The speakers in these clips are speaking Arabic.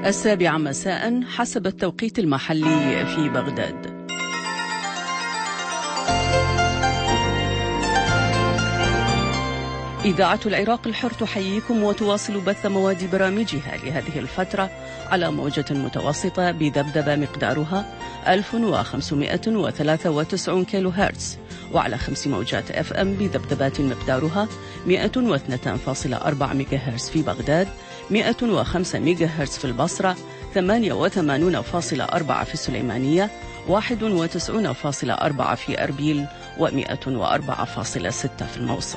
7 مساء حسب التوقيت المحلي في بغداد. إذاعة العراق الحر تحييكم وتواصل بث مواد برامجها لهذه الفترة على موجة متوسطة بذبذبة مقدارها 1593 كيلو هرتز، وعلى 5 موجات FM بذبذبات مقدارها 102.4 ميجا هرتز في بغداد، 105 ميجا هرتز في البصرة، 88.4 في السليمانية، 91.4 في أربيل، و104.6 في الموصل.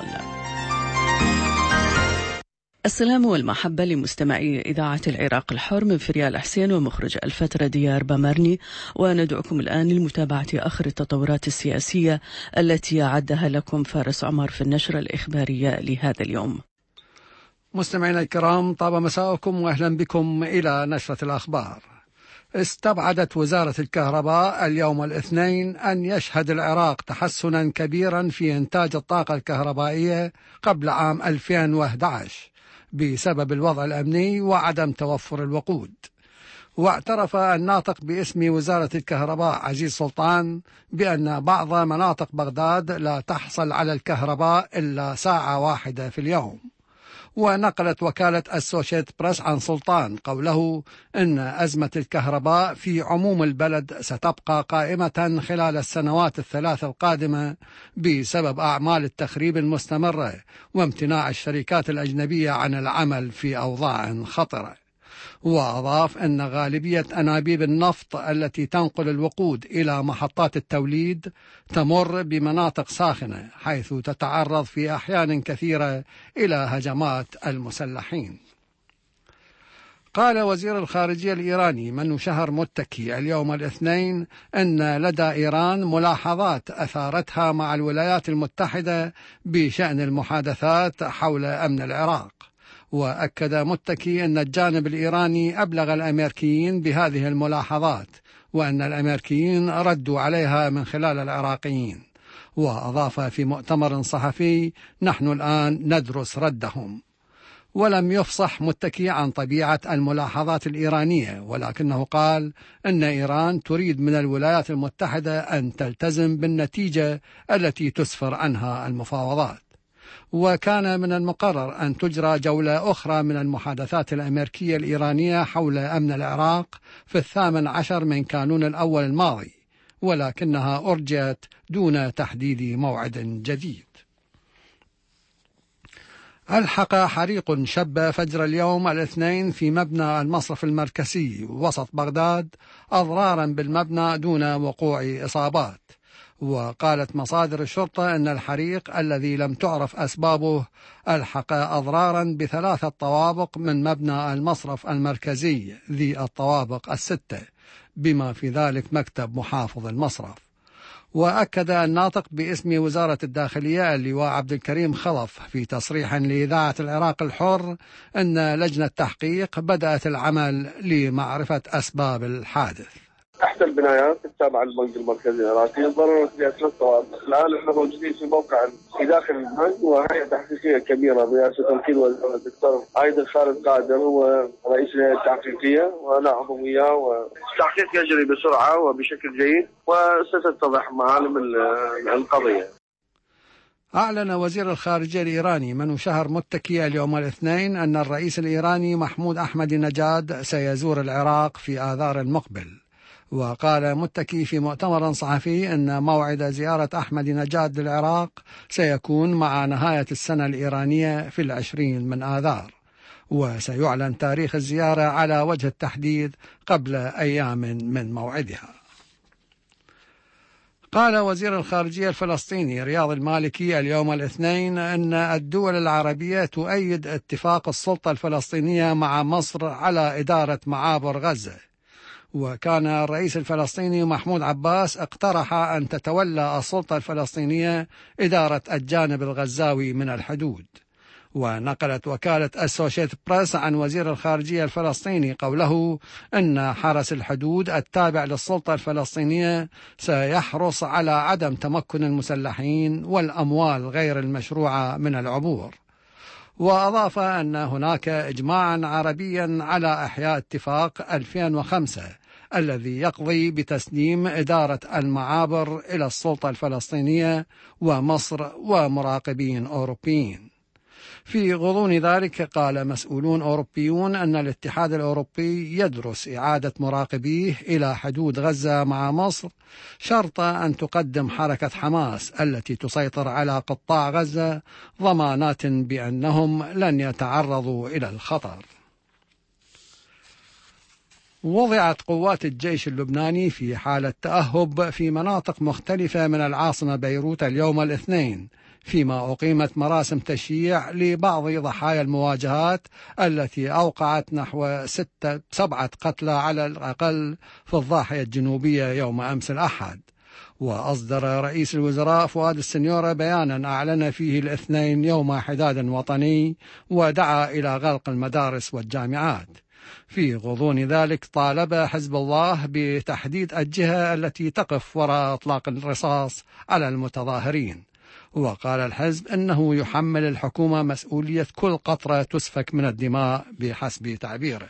السلام والمحبة لمستمعي إذاعة العراق الحر من فريال حسين ومخرج الفترة ديار بامرني، وندعوكم الآن لمتابعة آخر التطورات السياسية التي أعدها لكم فارس عمر في النشرة الإخبارية لهذا اليوم. مستمعينا الكرام، طاب مساءكم وأهلا بكم إلى نشرة الأخبار. استبعدت وزارة الكهرباء اليوم الاثنين أن يشهد العراق تحسنا كبيرا في إنتاج الطاقة الكهربائية قبل عام 2011 بسبب الوضع الأمني وعدم توفر الوقود. واعترف الناطق باسم وزارة الكهرباء عزيز سلطان بأن بعض مناطق بغداد لا تحصل على الكهرباء إلا ساعة واحدة في اليوم. ونقلت وكالة أسوشيت بريس عن سلطان قوله إن أزمة الكهرباء في عموم البلد ستبقى قائمة خلال السنوات الثلاث القادمة بسبب أعمال التخريب المستمرة وامتناع الشركات الأجنبية عن العمل في أوضاع خطرة. وأضاف أن غالبية أنابيب النفط التي تنقل الوقود إلى محطات التوليد تمر بمناطق ساخنة، حيث تتعرض في أحيان كثيرة إلى هجمات المسلحين. قال وزير الخارجية الإيراني منو شهر متكي اليوم الاثنين أن لدى إيران ملاحظات أثارتها مع الولايات المتحدة بشأن المحادثات حول أمن العراق. وأكد متكي أن الجانب الإيراني أبلغ الأمريكيين بهذه الملاحظات، وأن الأمريكيين ردوا عليها من خلال العراقيين. وأضاف في مؤتمر صحفي: نحن الآن ندرس ردهم. ولم يفصح متكي عن طبيعة الملاحظات الإيرانية، ولكنه قال أن إيران تريد من الولايات المتحدة أن تلتزم بالنتيجة التي تسفر عنها المفاوضات. وكان من المقرر أن تجرى جولة أخرى من المحادثات الأمريكية الإيرانية حول أمن العراق في 18 من كانون الأول الماضي، ولكنها أرجت دون تحديد موعد جديد. ألحق حريق شب فجر اليوم الاثنين في مبنى المصرف المركزي وسط بغداد أضرارا بالمبنى دون وقوع إصابات. وقالت مصادر الشرطة أن الحريق الذي لم تعرف أسبابه ألحق أضرارا ب3 طوابق من مبنى المصرف المركزي ذي الطوابق 6، بما في ذلك مكتب محافظ المصرف. وأكد الناطق باسم وزارة الداخلية اللواء عبد الكريم خلف في تصريح لإذاعة العراق الحر أن لجنة تحقيق بدأت العمل لمعرفة أسباب الحادث. إحدى البنايات التابعة للبنك المركزي العراقي ضررت فيها 3 طوابق. الآن احنا موجودين في موقع في داخل البنك، وهيئة تحقيقية كبيرة برئاسة وكيل وزارة الدكتور عايد خالد قادر ورئيس الهيئة التحقيقية، وأنا عضو وياه، والتحقيق يجري بسرعة وبشكل جيد وستتضح معالم القضية. أعلن وزير الخارجية الإيراني منو شهر متكي اليوم الاثنين أن الرئيس الإيراني محمود أحمدي نجاد سيزور العراق في آذار المقبل. وقال متكي في مؤتمر صحفي أن موعد زيارة أحمدي نجاد للعراق سيكون مع نهاية السنة الإيرانية في 20 من آذار، وسيعلن تاريخ الزيارة على وجه التحديد قبل أيام من موعدها. قال وزير الخارجية الفلسطيني رياض المالكي اليوم الاثنين أن الدول العربية تؤيد اتفاق السلطة الفلسطينية مع مصر على إدارة معابر غزة. وكان الرئيس الفلسطيني محمود عباس اقترح أن تتولى السلطة الفلسطينية إدارة الجانب الغزاوي من الحدود. ونقلت وكالة أسوشيت بريس عن وزير الخارجية الفلسطيني قوله أن حرس الحدود التابع للسلطة الفلسطينية سيحرص على عدم تمكن المسلحين والأموال غير المشروعة من العبور. وأضاف أن هناك إجماعا عربيا على إحياء اتفاق 2005 الذي يقضي بتسليم إدارة المعابر إلى السلطة الفلسطينية ومصر ومراقبين أوروبيين. في غضون ذلك قال مسؤولون أوروبيون أن الاتحاد الأوروبي يدرس إعادة مراقبيه إلى حدود غزة مع مصر شرط أن تقدم حركة حماس التي تسيطر على قطاع غزة ضمانات بأنهم لن يتعرضوا إلى الخطر. وضعت قوات الجيش اللبناني في حالة تأهب في مناطق مختلفة من العاصمة بيروت اليوم الاثنين، فيما أقيمت مراسم تشييع لبعض ضحايا المواجهات التي أوقعت نحو 7 قتلى على الأقل في الضاحية الجنوبية يوم أمس الأحد. وأصدر رئيس الوزراء فؤاد السنيورة بيانا أعلن فيه الاثنين يوم حداد وطني ودعا إلى غلق المدارس والجامعات. في غضون ذلك طالب حزب الله بتحديد الجهة التي تقف وراء إطلاق الرصاص على المتظاهرين، وقال الحزب أنه يحمل الحكومة مسؤولية كل قطرة تسفك من الدماء بحسب تعبيره.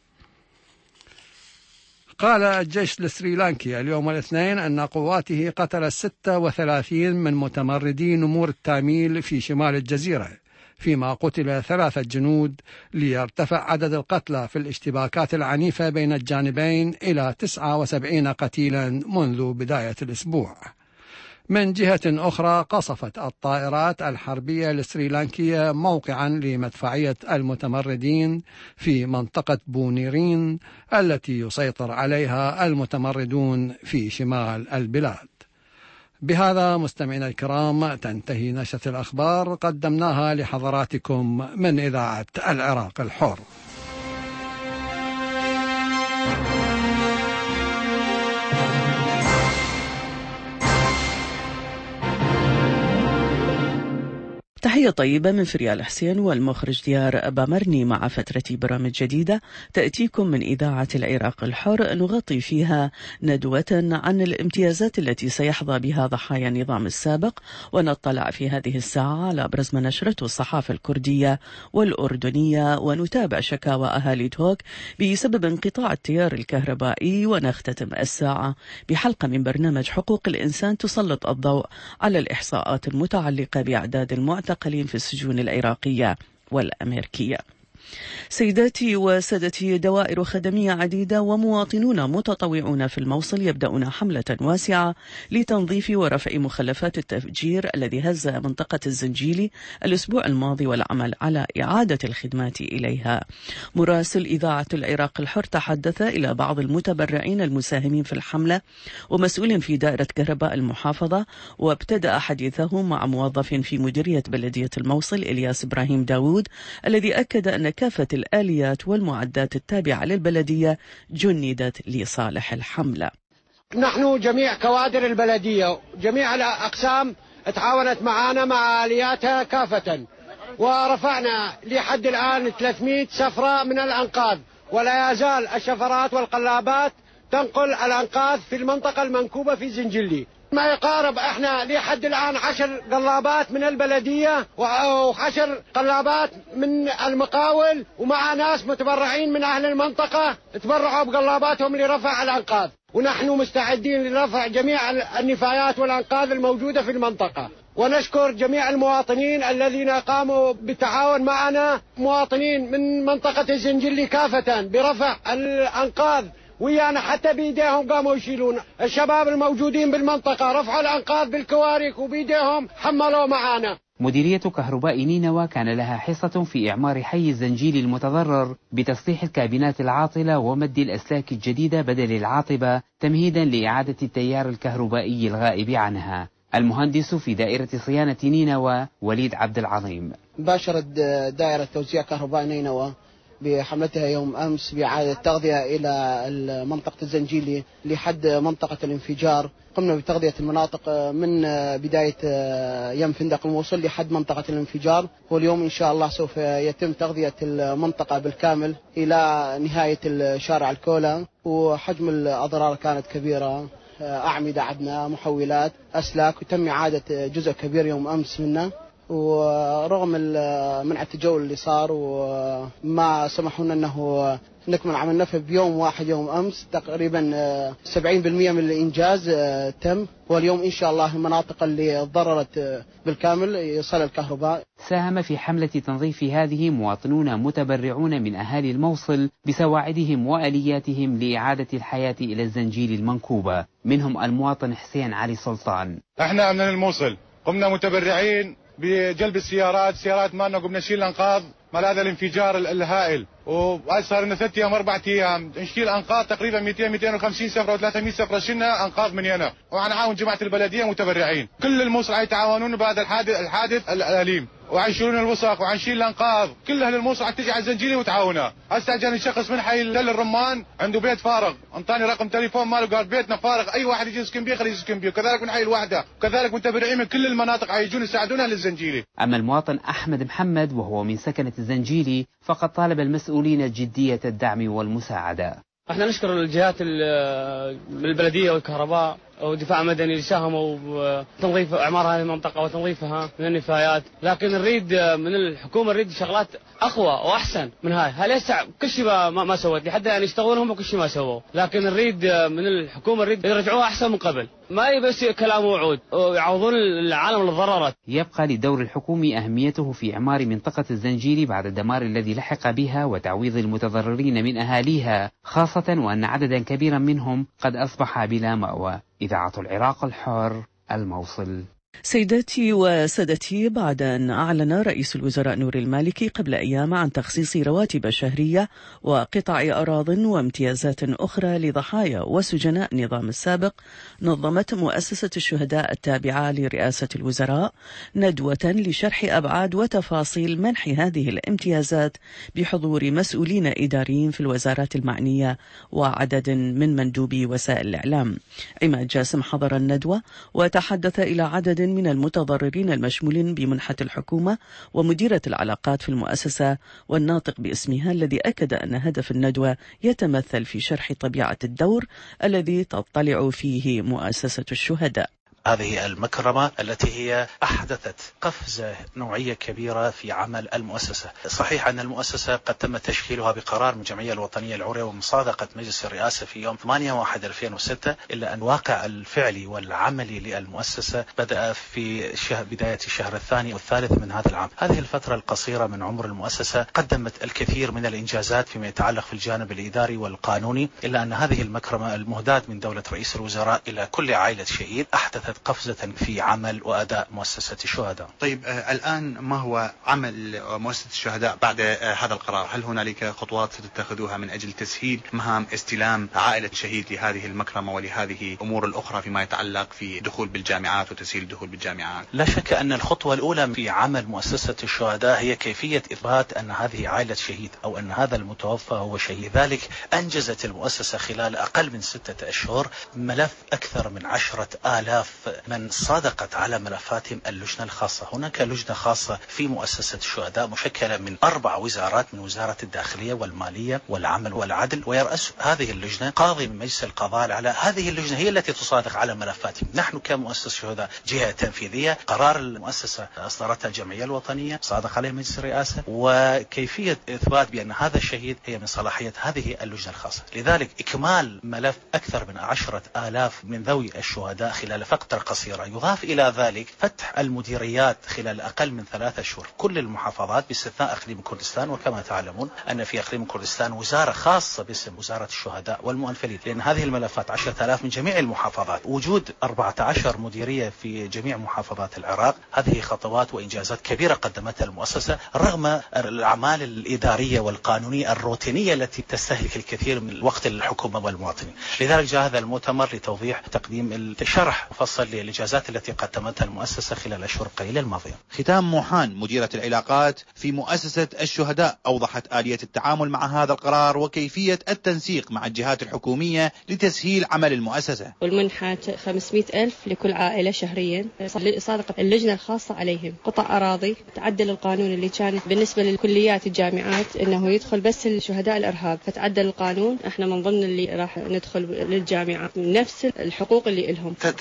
قال الجيش السريلانكي اليوم الاثنين أن قواته قتلت 36 من متمردي نمور التاميل في شمال الجزيرة، فيما قتل 3 جنود، ليرتفع عدد القتلى في الاشتباكات العنيفة بين الجانبين إلى 79 قتيلا منذ بداية الأسبوع. من جهة أخرى قصفت الطائرات الحربية السريلانكية موقعا لمدفعية المتمردين في منطقة بونيرين التي يسيطر عليها المتمردون في شمال البلاد. بهذا مستمعينا الكرام تنتهي نشرة الأخبار قدمناها لحضراتكم من إذاعة العراق الحر. تحية طيبة من فريال حسين والمخرج ديار بامرني مع فترة برامج جديدة تأتيكم من إذاعة العراق الحر، نغطي فيها ندوة عن الامتيازات التي سيحظى بها ضحايا النظام السابق، ونطلع في هذه الساعة على أبرز ما نشرته الصحافة الكردية والأردنية، ونتابع شكاوى أهالي توك بسبب انقطاع التيار الكهربائي، ونختتم الساعة بحلقة من برنامج حقوق الإنسان تسلط الضوء على الإحصاءات المتعلقة بأعداد المعتقلين في السجون العراقية والأمريكية. سيداتي وسادتي، دوائر خدمية عديدة ومواطنون متطوعون في الموصل يبدأون حملة واسعة لتنظيف ورفع مخلفات التفجير الذي هز منطقة الزنجيلي الأسبوع الماضي، والعمل على إعادة الخدمات إليها. مراسل إذاعة العراق الحر تحدث إلى بعض المتبرعين المساهمين في الحملة ومسؤول في دائرة كهرباء المحافظة، وابتدأ حديثه مع موظف في مديرية بلدية الموصل إلياس إبراهيم داود، الذي أكد أن كافة الآليات والمعدات التابعة للبلدية جندت لصالح الحملة. نحن جميع كوادر البلدية جميع الأقسام تعاونت معنا مع آلياتها كافة، ورفعنا لحد الآن 300 سفرة من الأنقاذ، ولا يزال الشفرات والقلابات تنقل الأنقاذ في المنطقة المنكوبة في زنجلي. ما يقارب احنا لحد الآن 10 قلابات من البلدية و10 قلابات من المقاول، ومع ناس متبرعين من أهل المنطقة تبرعوا بقلاباتهم لرفع الأنقاذ، ونحن مستعدين لرفع جميع النفايات والأنقاذ الموجودة في المنطقة. ونشكر جميع المواطنين الذين قاموا بالتعاون معنا، مواطنين من منطقة الزنجلي كافة برفع الأنقاذ ويانا، حتى بيديهم قاموا يشيلون. الشباب الموجودين بالمنطقة رفعوا الأنقاذ بالكواريك وبيديهم حملوا معانا. مديرية كهرباء نينوى كان لها حصة في إعمار حي الزنجيل المتضرر بتصليح الكابينات العاطلة ومد الأسلاك الجديدة بدل العاطبة تمهيدا لإعادة التيار الكهربائي الغائب عنها. المهندس في دائرة صيانة نينوى وليد عبد العظيم. باشرت دائرة توزيع كهرباء نينوى بحملتها يوم أمس بإعادة تغذية إلى منطقة الزنجيلي لحد منطقة الانفجار. قمنا بتغذية المناطق من بداية يم فندق الموصل لحد منطقة الانفجار، واليوم إن شاء الله سوف يتم تغذية المنطقة بالكامل إلى نهاية شارع الكولا. وحجم الأضرار كانت كبيرة، أعمدة عدنا، محولات، أسلاك، وتم إعادة جزء كبير يوم أمس منه، ورغم منع التجول اللي صار وما سمحوا لنا أنه نكمل عمل نفع بيوم واحد يوم أمس، تقريبا 70% من الإنجاز تم، واليوم إن شاء الله المناطق اللي تضررت بالكامل يصل الكهرباء. ساهم في حملة تنظيف هذه مواطنون متبرعون من أهالي الموصل بسواعدهم وآلياتهم لإعادة الحياة إلى الزنجيل المنكوبة، منهم المواطن حسين علي سلطان. احنا من الموصل قمنا متبرعين بجلب السيارات مالنا، قمنا نشيل الأنقاض مال هذا الانفجار الهائل، وهاي صار لنا 3 أيام 4 أيام نشيل أنقاض تقريبا 250 سفرة و300 سفرة شلنا أنقاض من هنا، وعنعاون جماعة البلدية متبرعين. كل الموصل يتعاونون بهذا الحادث الأليم، وعيشون الوسخ وعنشيل الأنقاض. كل أهل الموصل تجي على الزنجيلي وتعاونا. هسه جاني شخص من حي تل الرمان عنده بيت فارغ، انطاني رقم تليفون ماله قال بيتنا فارغ، أي واحد يجي يسكن بيه خليه يسكن بيه. كذلك من حي الوحدة، وكذلك متبرعين من كل المناطق عايجون يساعدون أهل الزنجيلي. أما المواطن أحمد محمد وهو من سكنة الزنجيلي فقد طالب المسؤولين جدية الدعم والمساعدة. احنا نشكر الجهات البلدية والكهرباء ودفاع مدني اللي ساهموا بتنظيف اعمار هذه المنطقه وتنظيفها من النفايات، لكن نريد من الحكومه نريد شغلات اقوى واحسن من هاي. هلسه كل شيء ما سوت لحد يعني يشتغلون وكل شيء ما سووا، لكن نريد من الحكومه نريد يرجعوها احسن من قبل، ما بس كلام ووعود ويعوضون العالم اللي تضررت. يبقى للدور الحكومي أهميته في إعمار منطقة الزنجيلي بعد الدمار الذي لحق بها وتعويض المتضررين من أهاليها، خاصة وأن عددا كبيرا منهم قد أصبح بلا مأوى. إذاعة العراق الحر، الموصل. سيداتي وسادتي، بعد أن أعلن رئيس الوزراء نوري المالكي قبل أيام عن تخصيص رواتب شهرية وقطع أراضٍ وامتيازات أخرى لضحايا وسجناء النظام السابق، نظمت مؤسسة الشهداء التابعة لرئاسة الوزراء ندوة لشرح أبعاد وتفاصيل منح هذه الامتيازات بحضور مسؤولين إداريين في الوزارات المعنية وعدد من مندوبي وسائل الإعلام. عماد جاسم حضر الندوة وتحدث إلى عدد من المتضررين المشمولين بمنحة الحكومة ومديرة العلاقات في المؤسسة والناطق باسمها، الذي أكد أن هدف الندوة يتمثل في شرح طبيعة الدور الذي تطلع فيه مؤسسة الشهداء. هذه المكرمة التي هي أحدثت قفزة نوعية كبيرة في عمل المؤسسة. صحيح أن المؤسسة قد تم تشكيلها بقرار من الجمعية الوطنية العليا ومصادقة مجلس الرئاسة في يوم 8/1/2006، إلا أن الواقع الفعلي والعملي للمؤسسة بدأ في بداية الشهر الثاني والثالث من هذا العام. هذه الفترة القصيرة من عمر المؤسسة قدمت الكثير من الإنجازات فيما يتعلق في الجانب الإداري والقانوني، إلا أن هذه المكرمة المهداة من دولة رئيس الوزراء إلى كل عائلة شهيد أحدثت قفزة في عمل وأداء مؤسسة الشهداء. طيب الآن ما هو عمل مؤسسة الشهداء بعد هذا القرار؟ هل هنالك خطوات ستتخذوها من أجل تسهيل مهام استلام عائلة شهيد لهذه المكرمة ولهذه الأمور الأخرى فيما يتعلق في دخول بالجامعات وتسهيل الدخول بالجامعات؟ لا شك أن الخطوة الأولى في عمل مؤسسة الشهداء هي كيفية إثبات أن هذه عائلة شهيد أو أن هذا المتوفى هو شهيد. لذلك أنجزت المؤسسة خلال أقل من 6 أشهر ملف أكثر من 10,000 من صادقت على ملفاتهم اللجنة الخاصة. هناك لجنة خاصة في مؤسسة الشهداء مشكلة من 4 وزارات، من وزارة الداخلية والمالية والعمل والعدل، ويرأس هذه اللجنة قاضي من مجلس القضاء. على هذه اللجنة هي التي تصادق على ملفاتهم. نحن كمؤسسة الشهداء جهة تنفيذية، قرار المؤسسة أصدرتها الجمعية الوطنية صادق عليه مجلس الرئاسة، وكيفية إثبات بأن هذا الشهيد هي من صلاحية هذه اللجنة الخاصة. لذلك إكمال ملف أكثر من 10,000 من ذوي الشهداء خلال فترة قصيرة، يضاف إلى ذلك فتح المديريات خلال أقل من 3 أشهر كل المحافظات باستثناء إقليم كردستان. وكما تعلمون أن في إقليم كردستان وزارة خاصة باسم وزارة الشهداء والمؤنفلين، لأن هذه الملفات 10,000 من جميع المحافظات. وجود 14 مديرية في جميع محافظات العراق، هذه خطوات وإنجازات كبيرة قدمتها المؤسسة رغم الأعمال الإدارية والقانونية الروتينية التي تستهلك الكثير من الوقت للحكومة والمواطنين. لذلك جاء هذا المؤتمر لتوضيح تقديم الشرح مفصل للإنجازات التي قدمتها المؤسسة خلال الأشهر القليلة الماضية. ختام موحان مديرة العلاقات في مؤسسة الشهداء أوضحت آلية التعامل مع هذا القرار وكيفية التنسيق مع الجهات الحكومية لتسهيل عمل المؤسسة. والمنحة 500,000 لكل عائلة شهريا، صادقة اللجنة الخاصة عليهم. قطع أراضي، تعدل القانون اللي كانت بالنسبة للكليات الجامعات أنه يدخل بس الشهداء الإرهاب، فتعدل القانون. احنا من ضمن اللي راح ندخل للجامعة نفس الحقوق اللي لهم. تتفاوت الحقوق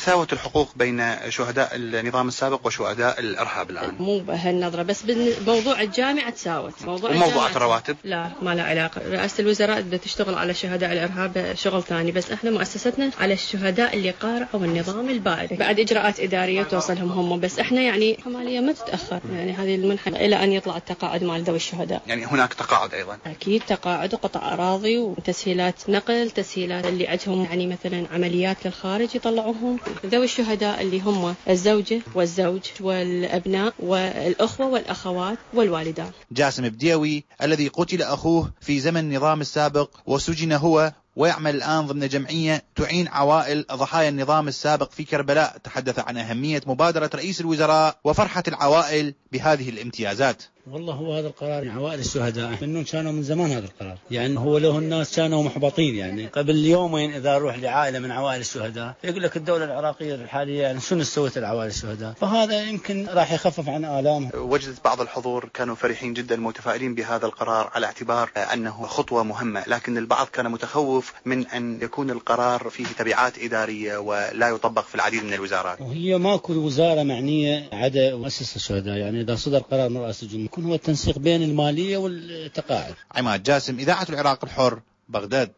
الحقوق بين شهداء النظام السابق وشهداء الإرهاب الآن؟ مو بهالنظرة، بس بموضوع الجامعة تساوت. وموضوع الرواتب لا، ما له علاقة. رئاسة الوزراء بدها تشتغل على شهداء الإرهاب شغل ثاني، بس احنا مؤسستنا على الشهداء اللي قارعوا النظام البائد. بعد إجراءات إدارية توصلهم هم، بس احنا يعني عملية ما تتأخر، يعني هذه المنحة إلى أن يطلع التقاعد مال ذوي الشهداء. يعني هناك تقاعد أيضا؟ أكيد تقاعد وقطع أراضي وتسهيلات نقل، تسهيلات اللي عندهم يعني مثلا عمليات للخارج يطلعوهم. ذوي الشهداء اللي هم الزوجة والزوج والأبناء والأخوة والأخوات والوالدان. جاسم بديوي الذي قتل أخوه في زمن النظام السابق وسجن هو، ويعمل الآن ضمن جمعية تعين عوائل ضحايا النظام السابق في كربلاء، تحدث عن أهمية مبادرة رئيس الوزراء وفرحة العوائل بهذه الامتيازات. والله هو هذا القرار عوائل الشهداء منهم كانوا من زمان هذا القرار، يعني هو له الناس كانوا محبطين. يعني قبل يومين إذا أروح لعائلة من عوائل الشهداء يقول لك الدولة العراقية الحالية يعني شنو سوت العوائل الشهداء، فهذا يمكن راح يخفف عن آلامهم. وجدت بعض الحضور كانوا فرحين جدا متفائلين بهذا القرار على اعتبار أنه خطوة مهمة، لكن البعض كان متخوف من أن يكون القرار فيه تبعات إدارية ولا يطبق في العديد من الوزارات. وهي ماكو وزارة معنية عدا مؤسسة الشهداء، يعني إذا صدر قرار من رئاسة الجمهورية يكون هو التنسيق بين المالية والتقاعد. عماد جاسم، إذاعة العراق الحر، بغداد.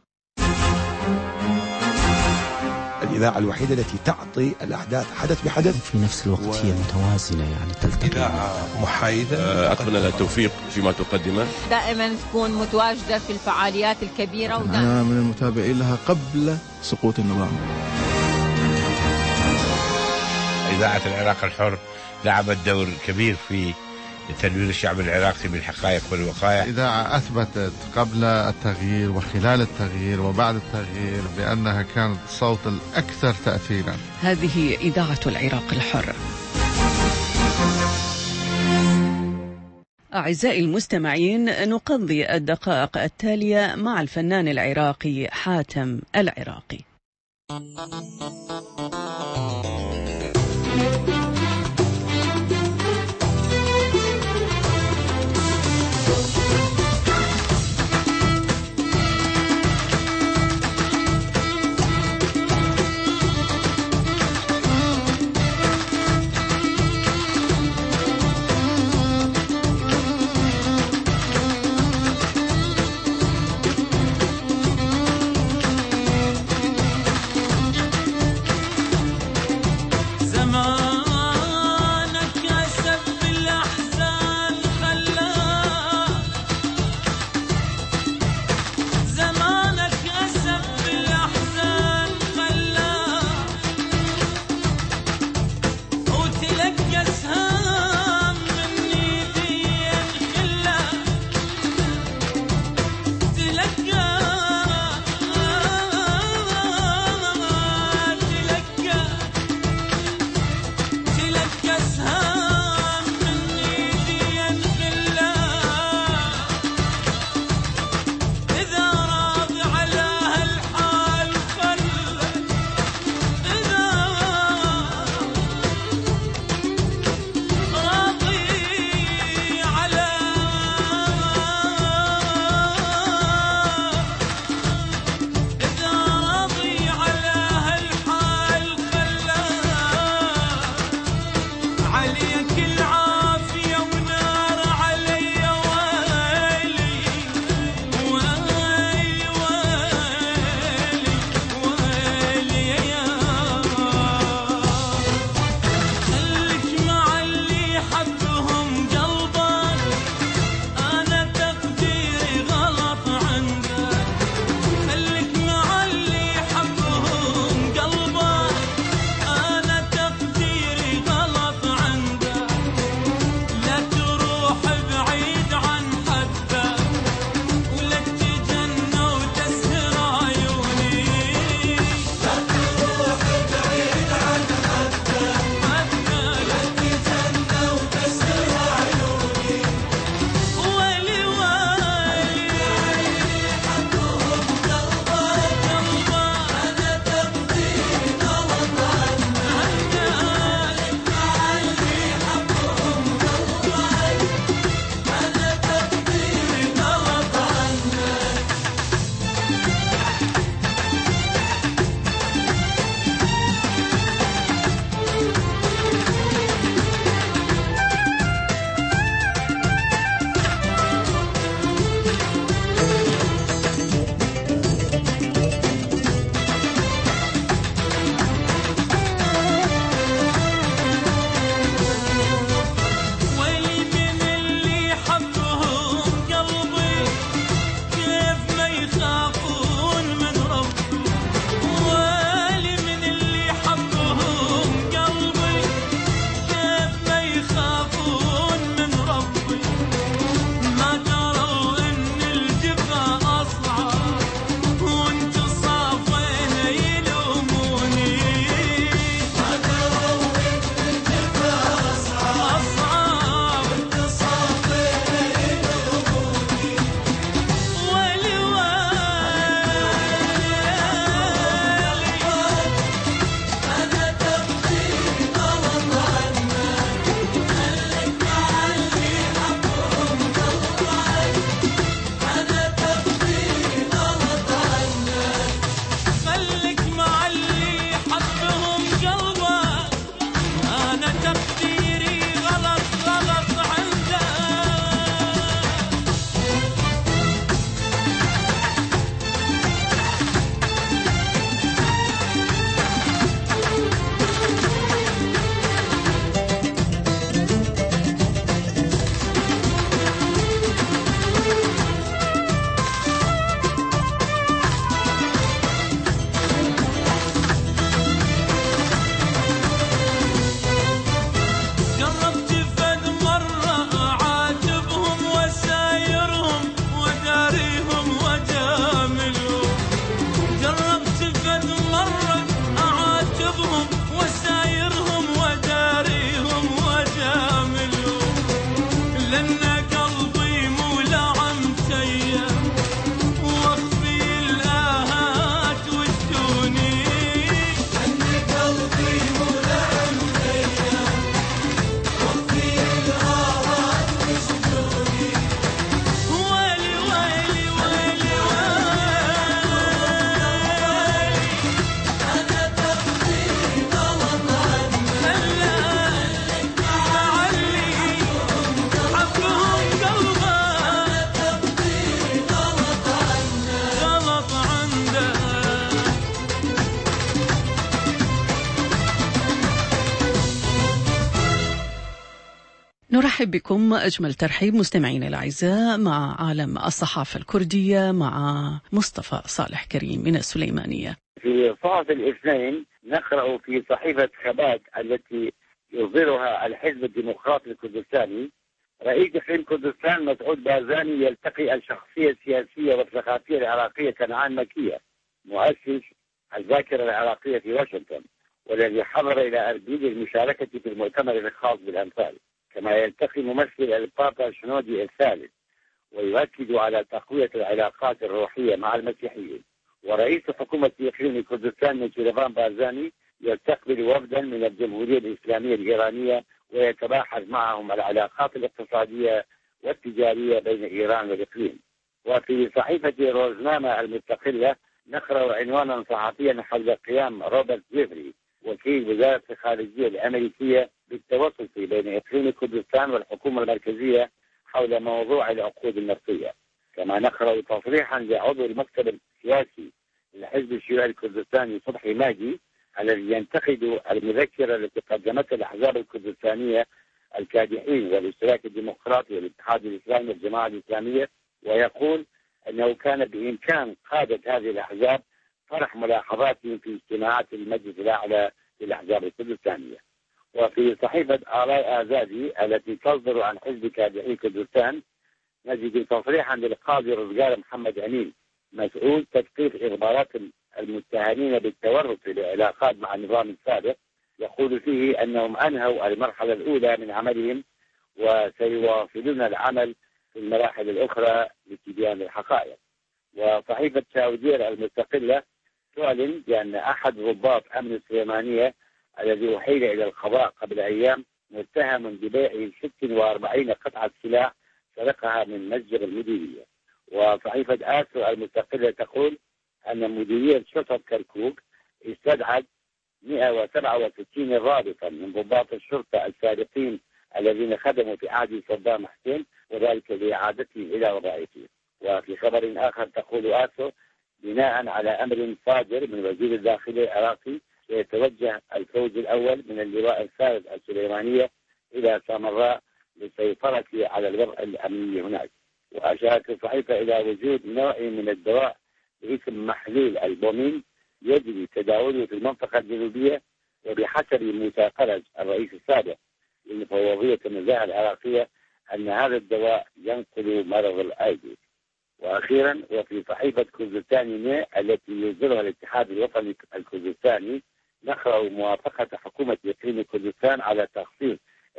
الإذاعة الوحيدة التي تعطي الأحداث حدث بحدث في نفس الوقت هي متوازنة، يعني تلتقي. إذاعة محايدة، أتمنى لها التوفيق فيما تقدمه، دائما تكون متواجدة في الفعاليات الكبيرة. أنا من المتابعين لها قبل سقوط النظام. إذاعة العراق الحر لعبت دور كبير في تنوير الشعب العراقي بالحقائق والوقائع. إذاعة أثبتت قبل التغيير وخلال التغيير وبعد التغيير بأنها كانت الصوت الأكثر تأثيرا. هذه إذاعة العراق الحر. أعزائي المستمعين، نقضي الدقائق التالية مع الفنان العراقي حاتم العراقي. نرحب بكم أجمل ترحيب مستمعين الأعزاء مع عالم الصحافة الكردية مع مصطفى صالح كريم من السليمانية. في صحف الاثنين نقرأ في صحيفة خبات التي يصدرها الحزب الديمقراطي الكردستاني: رئيس إقليم كردستان مسعود بارزاني يلتقي الشخصية السياسية والثقافية العراقية كنعان مكية مؤسس الذاكرة العراقية في واشنطن، والذي حضر إلى أربيل للمشاركة في المؤتمر الخاص بالأمثال. كما يلتقي ممثل البابا شنودي الثالث ويؤكد على تقوية العلاقات الروحية مع المسيحيين. ورئيس حكومة إقليم كردستان نيشيرفان بارزاني يستقبل وفدا من الجمهورية الإسلامية الإيرانية ويتباحث معهم العلاقات الاقتصادية والتجارية بين إيران والإقليم. وفي صحيفة روزنامة المستقلة نقرأ عنوانا صحفيا حول قيام روبرت جيفري وكيل وزارة الخارجية الأمريكية بالتوسط بين إقليم كردستان والحكومة المركزية حول موضوع العقود النفطية. كما نقرأ تصريحا لعضو المكتب السياسي للحزب الشيوعي الكردستاني صبحي ماجي الذي ينتقد المذكرة التي قدمتها الأحزاب الكردستانية الكادحين والاشتراك الديمقراطي والاتحاد الإسلامي والجماعة الإسلامية، ويقول أنه كان بإمكان قادة هذه الأحزاب طرح ملاحظاتهم في اجتماعات المجلس الأعلى للأحزاب الكردستانية. وفي صحيفة آراء آزادي التي تصدر عن حزب كادحي كردستان نجد تصريحا للقاضي رزقار محمد أمين مسؤول تدقيق إخبارات المتهمين بالتورط في العلاقات مع النظام السابق، يقول فيه أنهم أنهوا المرحلة الأولى من عملهم وسيواصلون العمل في المراحل الأخرى لتبيان الحقائق. وصحيفة شاودير المستقلة تعلن بأن أحد ضباط أمن السليمانية الذي أحيل إلى القضاء قبل أيام متهم ببيع 46 قطعة سلاح سرقها من متجر المديرية. وصحيفة آسو المستقلة تقول أن مديرية شرطة كركوك استدعت 167 رابطا من ضباط الشرطة السابقين الذين خدموا في عهد صدام حسين وذلك لإعادتهم إلى وظائفهم. وفي خبر آخر تقول آسو بناء على أمر صادر من وزير الداخلية العراقي سيتوجه الفوج الأول من اللواء الثالث السليمانية إلى سامراء للسيطرة على الوضع الأمني هناك. وأشارت الصحيفة إلى وجود نوع من الدواء باسم محلول البومين يجري تداوله في المنطقة الجنوبية، وبحسب موسى فرج الرئيس السابق للمفوضية النزاهة العراقية أن هذا الدواء ينقل مرض الأيدز. وأخيرا وفي صحيفة كردستان التي يصدرها الاتحاد الوطني الكردستاني نقرأ موافقة حكومة إقليم كردستان على تخصيص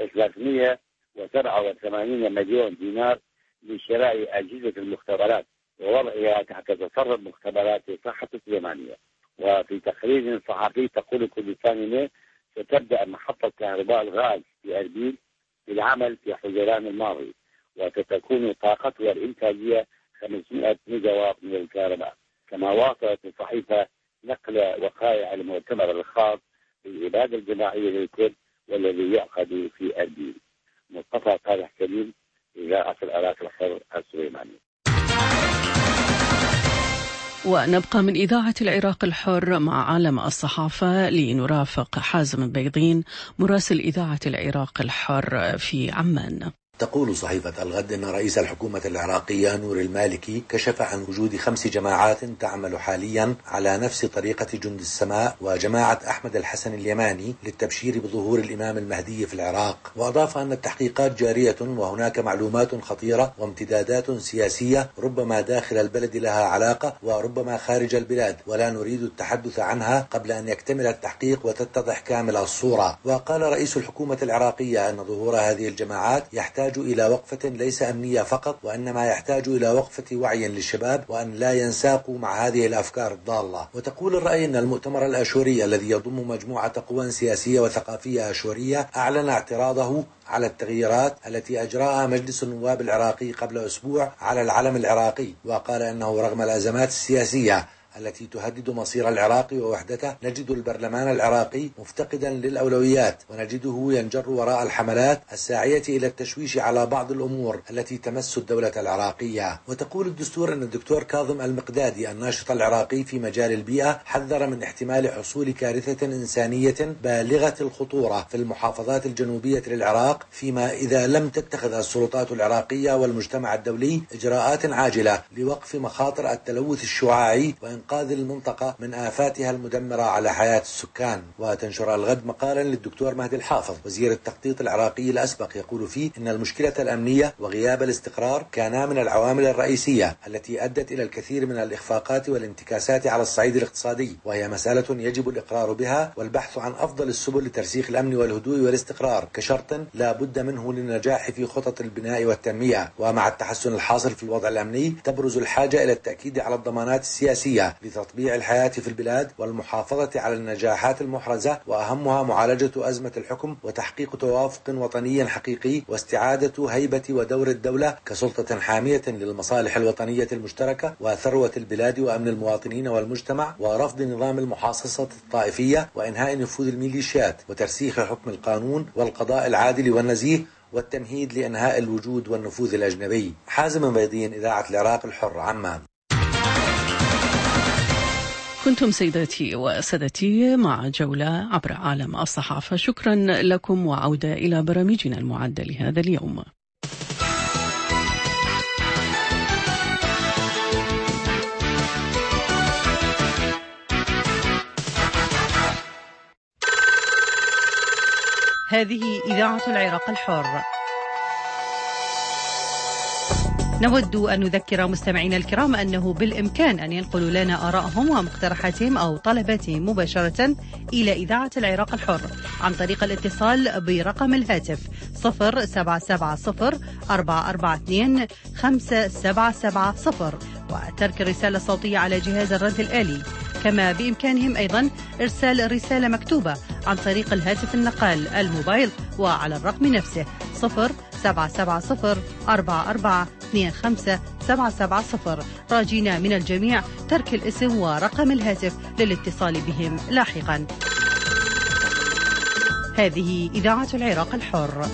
387 مليون دينار لشراء أجهزة المختبرات ووضعها تحت تصرف مختبرات صحة السليمانية. وفي تقرير صحفي تقول كردستان ستبدأ محطة كهرباء الغاز في أربيل بالعمل في حزيران الماضي، وستكون طاقتها الإنتاجية 500 ميجا واط من الكهرباء. كما واصلت الصحيفة نقل وقائع المؤتمر الخاص بالإبادة الجماعية للكرد والذي يعقد في أربيل. مصطفى صالح كريم، إذاعة العراق الحر السليماني. ونبقى من إذاعة العراق الحر مع عالم الصحافة لنرافق حازم بيضين مراسل إذاعة العراق الحر في عمان. تقول صحيفة الغد أن رئيس الحكومة العراقية نور المالكي كشف عن وجود 5 جماعات تعمل حاليا على نفس طريقة جند السماء وجماعة أحمد الحسن اليماني للتبشير بظهور الإمام المهدي في العراق. وأضاف أن التحقيقات جارية وهناك معلومات خطيرة وامتدادات سياسية ربما داخل البلد لها علاقة وربما خارج البلاد، ولا نريد التحدث عنها قبل أن يكتمل التحقيق وتتضح كامل الصورة. وقال رئيس الحكومة العراقية أن ظهور هذه الجماعات يحتاج إلى وقفة ليس أمنية فقط، وإنما يحتاج إلى وقفة وعي للشباب وأن لا ينساقوا مع هذه الأفكار الضالة. وتقول الرأي أن المؤتمر الآشوري الذي يضم مجموعة قوى سياسية وثقافية آشورية أعلن اعتراضه على التغييرات التي أجراها مجلس النواب العراقي قبل أسبوع على العلم العراقي، وقال أنه رغم الأزمات السياسية التي تهدد مصير العراق ووحدته، نجد البرلمان العراقي مفتقدا للأولويات، ونجده ينجر وراء الحملات الساعية إلى التشويش على بعض الأمور التي تمس الدولة العراقية. وتقول الدستور أن الدكتور كاظم المقدادي الناشط العراقي في مجال البيئة حذر من احتمال حصول كارثة إنسانية بالغة الخطورة في المحافظات الجنوبية للعراق، فيما إذا لم تتخذ السلطات العراقية والمجتمع الدولي إجراءات عاجلة لوقف مخاطر التلوث الشعاعي وإنقاذ المنطقة من آفاتها المدمرة على حياة السكان. وتنشر الغد مقالا للدكتور مهدي الحافظ وزير التخطيط العراقي الأسبق يقول فيه إن المشكلة الأمنية وغياب الاستقرار كانا من العوامل الرئيسية التي أدت إلى الكثير من الإخفاقات والانتكاسات على الصعيد الاقتصادي، وهي مسألة يجب الإقرار بها والبحث عن أفضل السبل لترسيخ الأمن والهدوء والاستقرار كشرط لا بد منه للنجاح في خطط البناء والتنمية. ومع التحسن الحاصل في الوضع الأمني تبرز الحاجة إلى التأكيد على الضمانات السياسية لتطبيع الحياة في البلاد والمحافظة على النجاحات المحرزة، وأهمها معالجة أزمة الحكم وتحقيق توافق وطني حقيقي واستعادة هيبة ودور الدولة كسلطة حامية للمصالح الوطنية المشتركة وثروة البلاد وأمن المواطنين والمجتمع، ورفض نظام المحاصصة الطائفية وإنهاء نفوذ الميليشيات وترسيخ حكم القانون والقضاء العادل والنزيه والتمهيد لإنهاء الوجود والنفوذ الأجنبي. حازم بيضين، إذاعة العراق الحر، عمان. كنتم سيداتي وسادتي مع جولة عبر عالم الصحافة. شكرا لكم وعودة إلى برامجنا المعدة لهذا اليوم. هذه إذاعة العراق الحر. نود أن نذكر مستمعينا الكرام أنه بالإمكان أن ينقلوا لنا آرائهم ومقترحاتهم أو طلباتهم مباشرة إلى إذاعة العراق الحر عن طريق الاتصال برقم الهاتف 0770-442-5770 وترك الرسالة الصوتية على جهاز الرد الآلي. كما بإمكانهم أيضا إرسال رسالة مكتوبة عن طريق الهاتف النقال الموبايل وعلى الرقم نفسه 0770-4425-770 راجينا من الجميع ترك الاسم ورقم الهاتف للاتصال بهم لاحقا. هذه إذاعة العراق الحر.